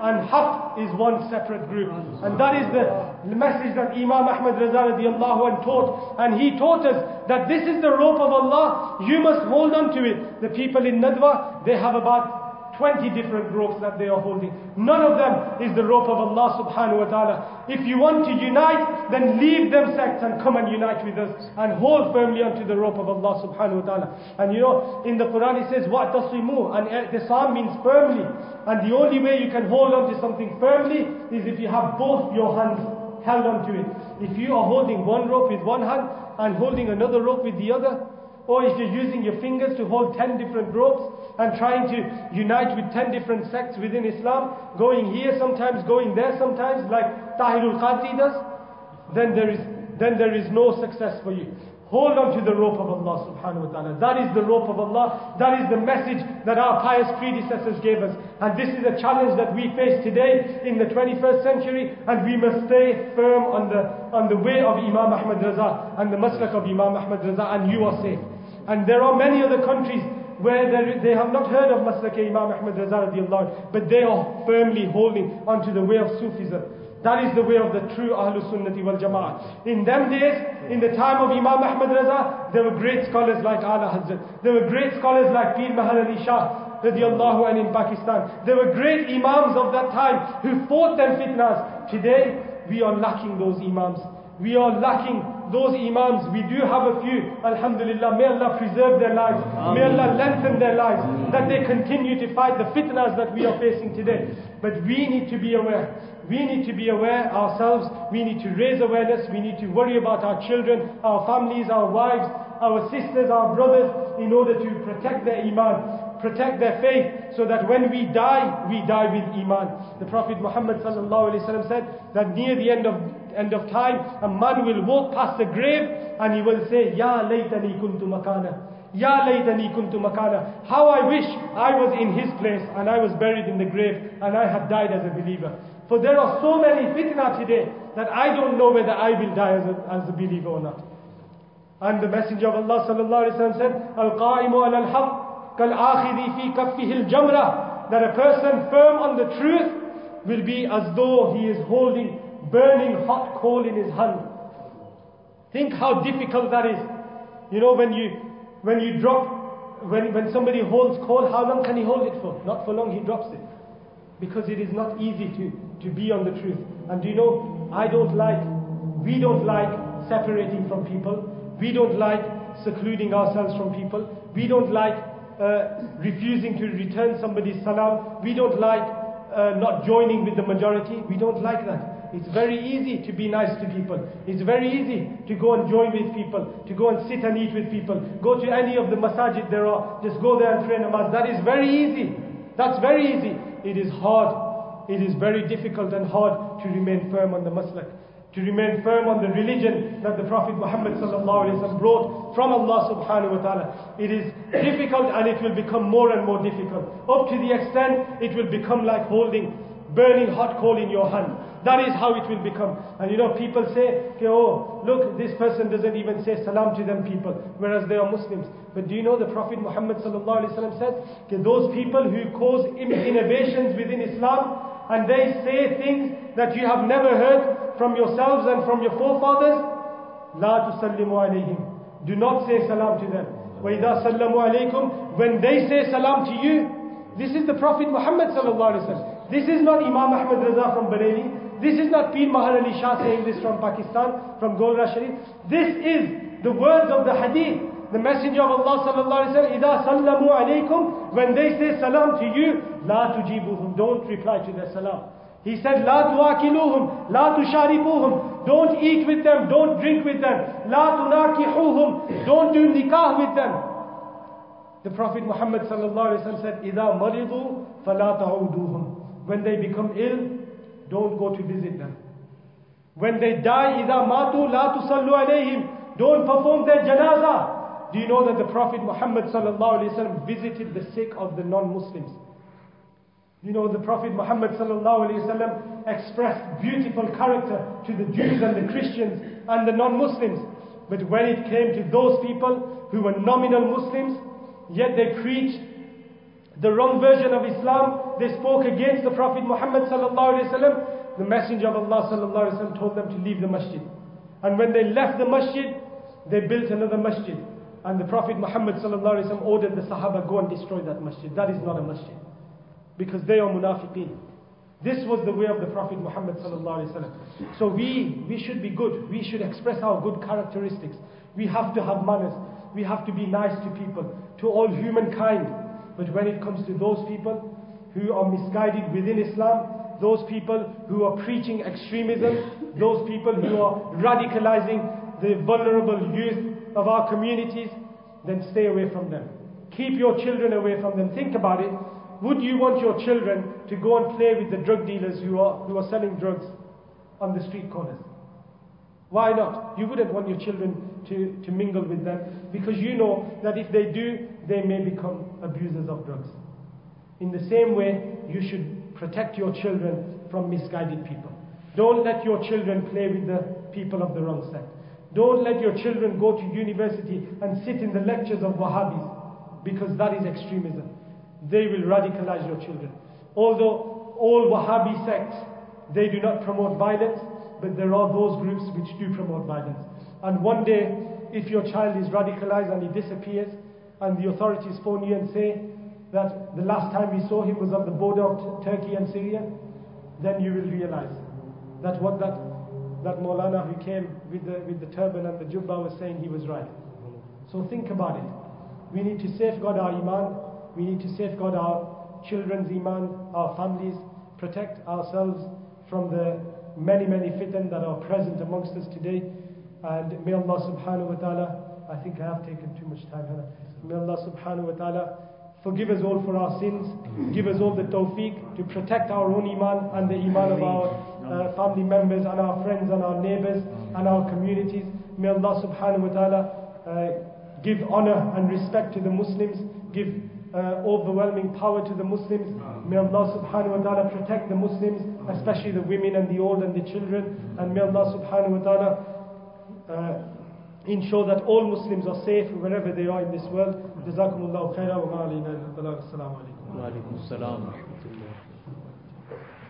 and haqq is one separate group. And that is the message that Imam Ahmad Raza radiallahu anh taught. And he taught us that this is the rope of Allah, you must hold on to it. The people in Nadwa, they have about twenty different ropes that they are holding. None of them is the rope of Allah subhanahu wa ta'ala. If you want to unite, then leave them sects and come and unite with us and hold firmly onto the rope of Allah subhanahu wa ta'ala. And you know, in the Quran it says, وَأْتَصِمُوا, and i'tisam means firmly. And the only way you can hold on to something firmly is if you have both your hands held onto it. If you are holding one rope with one hand and holding another rope with the other, or if you're using your fingers to hold ten different ropes and trying to unite with ten different sects within Islam, going here sometimes, going there sometimes, like Tahirul Qadri does, then there is then there is no success for you. Hold on to the rope of Allah subhanahu wa ta'ala. That is the rope of Allah. That is the message that our pious predecessors gave us. And this is a challenge that we face today in the twenty-first century, and we must stay firm on the on the way of Imam Ahmad Raza and the maslak of Imam Ahmad Raza, and you are safe. And there are many other countries where they have not heard of Maslak Imam Ahmad Raza radiallahu anh, but they are firmly holding onto the way of Sufism. That is the way of the true Ahlus Sunnati wal Jama'ah. In them days, in the time of Imam Ahmad Raza, there were great scholars like Ala Hazrat. There were great scholars like Pir Mahal Ali Shah radiallahu anh in Pakistan. There were great Imams of that time who fought them fitnas. Today, we are lacking those Imams. We are lacking those Imams. We do have a few, alhamdulillah. May Allah preserve their lives. May Allah lengthen their lives, that they continue to fight the fitnas that we are facing today. But we need to be aware. We need to be aware ourselves. We need to raise awareness. We need to worry about our children, our families, our wives, our sisters, our brothers, in order to protect their iman, protect their faith, so that when we die, we die with iman. The Prophet Muhammad sallallahu alaihi wasallam said that near the end of end of time, a man will walk past the grave and he will say, Ya laytani kuntu makana. Ya laytani kuntu makana. How I wish I was in his place and I was buried in the grave and I had died as a believer. For there are so many fitna today that I don't know whether I will die as a, as a believer or not. And the Messenger of Allah sallallahu alaihi wasallam said, Al-qa'imu al-haq kal-akhidhi fi kaffihi al-jamra. That a person firm on the truth will be as though he is holding burning hot coal in his hand. Think how difficult that is. You know, when you when you drop, when, when somebody holds coal, how long can he hold it for? Not for long, he drops it. Because it is not easy to, to be on the truth. And do you know, I don't like, we don't like separating from people. We don't like secluding ourselves from people. We don't like uh, refusing to return somebody's salam. We don't like uh, not joining with the majority. We don't like that. It's very easy to be nice to people. It's very easy to go and join with people, to go and sit and eat with people. Go to any of the masajid there are, just go there and pray namaz. That is very easy. That's very easy. It is hard. It is very difficult and hard to remain firm on the maslak, to remain firm on the religion that the Prophet Muhammad sallallahu alaihi wasallam brought from Allah subhanahu wa ta'ala. It is difficult, and it will become more and more difficult, up to the extent it will become like holding burning hot coal in your hand. That is how it will become. And you know, people say, okay, oh, look, this person doesn't even say salam to them people, whereas they are Muslims. But do you know the Prophet Muhammad sallallahu alaihi wasallam said, okay, those people who cause innovations within Islam, and they say things that you have never heard from yourselves and from your forefathers, la tusallimu alayhim. Do not say salam to them. وَإِذَا سَلَّمُوا عَلَيْكُمْ. When they say salam to you, this is the Prophet Muhammad sallallahu alaihi wasallam. This is not Imam Ahmad Raza from Bareilly. This is not Pir Mahal Ali Shah saying this from Pakistan, from Golra Sharif. This is the words of the hadith. The Messenger of Allah sallallahu alaihi wasallam, إِذَا سَلَّمُوا عَلَيْكُمْ. When they say salam to you, لَا تُجِيبُهُمْ. Don't reply to their salam. He said, لَا تُوَاكِلُوهُمْ لَا تُشَارِبُوهُمْ. Don't eat with them, don't drink with them. لَا تُنَاكِحُوهُمْ. Don't do nikah with them. The Prophet Muhammad sallallahu alaihi wasallam said, إِذَا مَرِضُوا فَلَا تَعُودُوهُمْ. When they become ill, don't go to visit them. When they die, إِذَا مَاتُوا لَا تُصَلُّوا عَلَيْهِمْ. Don't perform their janazah. Do you know that the Prophet Muhammad sallallahu alaihi wasallam visited the sick of the non-Muslims? You know, the Prophet Muhammad sallallahu alaihi wasallam expressed beautiful character to the Jews and the Christians and the non-Muslims. But when it came to those people who were nominal Muslims, yet they preached the wrong version of Islam. They spoke against the Prophet Muhammad sallallahu alaihi wasallam. The Messenger of Allah sallallahu alaihi wasallam told them to leave the masjid. And when they left the masjid, they built another masjid. And the Prophet Muhammad sallallahu alaihi wasallam ordered the Sahaba, go and destroy that masjid. That is not a masjid, because they are munafiqeen. This was the way of the Prophet Muhammad sallallahu alaihi wasallam. So we we should be good. We should express our good characteristics. We have to have manners. We have to be nice to people, to all humankind. But when it comes to those people who are misguided within Islam, those people who are preaching extremism, those people who are radicalizing the vulnerable youth of our communities, then stay away from them. Keep your children away from them. Think about it. Would you want your children to go and play with the drug dealers who are, who are selling drugs on the street corners? Why not? You wouldn't want your children to, to mingle with them, because you know that if they do, they may become abusers of drugs. In the same way, you should protect your children from misguided people. Don't let your children play with the people of the wrong sect. Don't let your children go to university and sit in the lectures of Wahhabis, because that is extremism. They will radicalize your children. Although all Wahhabi sects, they do not promote violence, but there are those groups which do promote violence. And one day, if your child is radicalized and he disappears, and the authorities phone you and say that the last time we saw him was on the border of Turkey and Syria, then you will realize that what that that Maulana who came with the with the turban and the jubba was saying, he was right. So think about it. We need to safeguard our iman. We need to safeguard our children's iman, our families, protect ourselves from the many, many fitan that are present amongst us today. And may Allah subhanahu wa ta'ala, I think I have taken too much time, Hannah. May Allah subhanahu wa ta'ala forgive us all for our sins, give us all the tawfiq to protect our own iman and the iman of our uh, family members and our friends and our neighbors and our communities. May Allah subhanahu wa ta'ala uh, give honor and respect to the Muslims, give uh, overwhelming power to the Muslims. May Allah subhanahu wa ta'ala protect the Muslims, especially the women and the old and the children. And may Allah subhanahu wa ta'ala uh, ensure that all Muslims are safe wherever they are in this world. Jazakumullahu khairan wa ma alayna illa al-balagh. Assalamu alaikum. Wa alaikum assalam wa rahmatullah.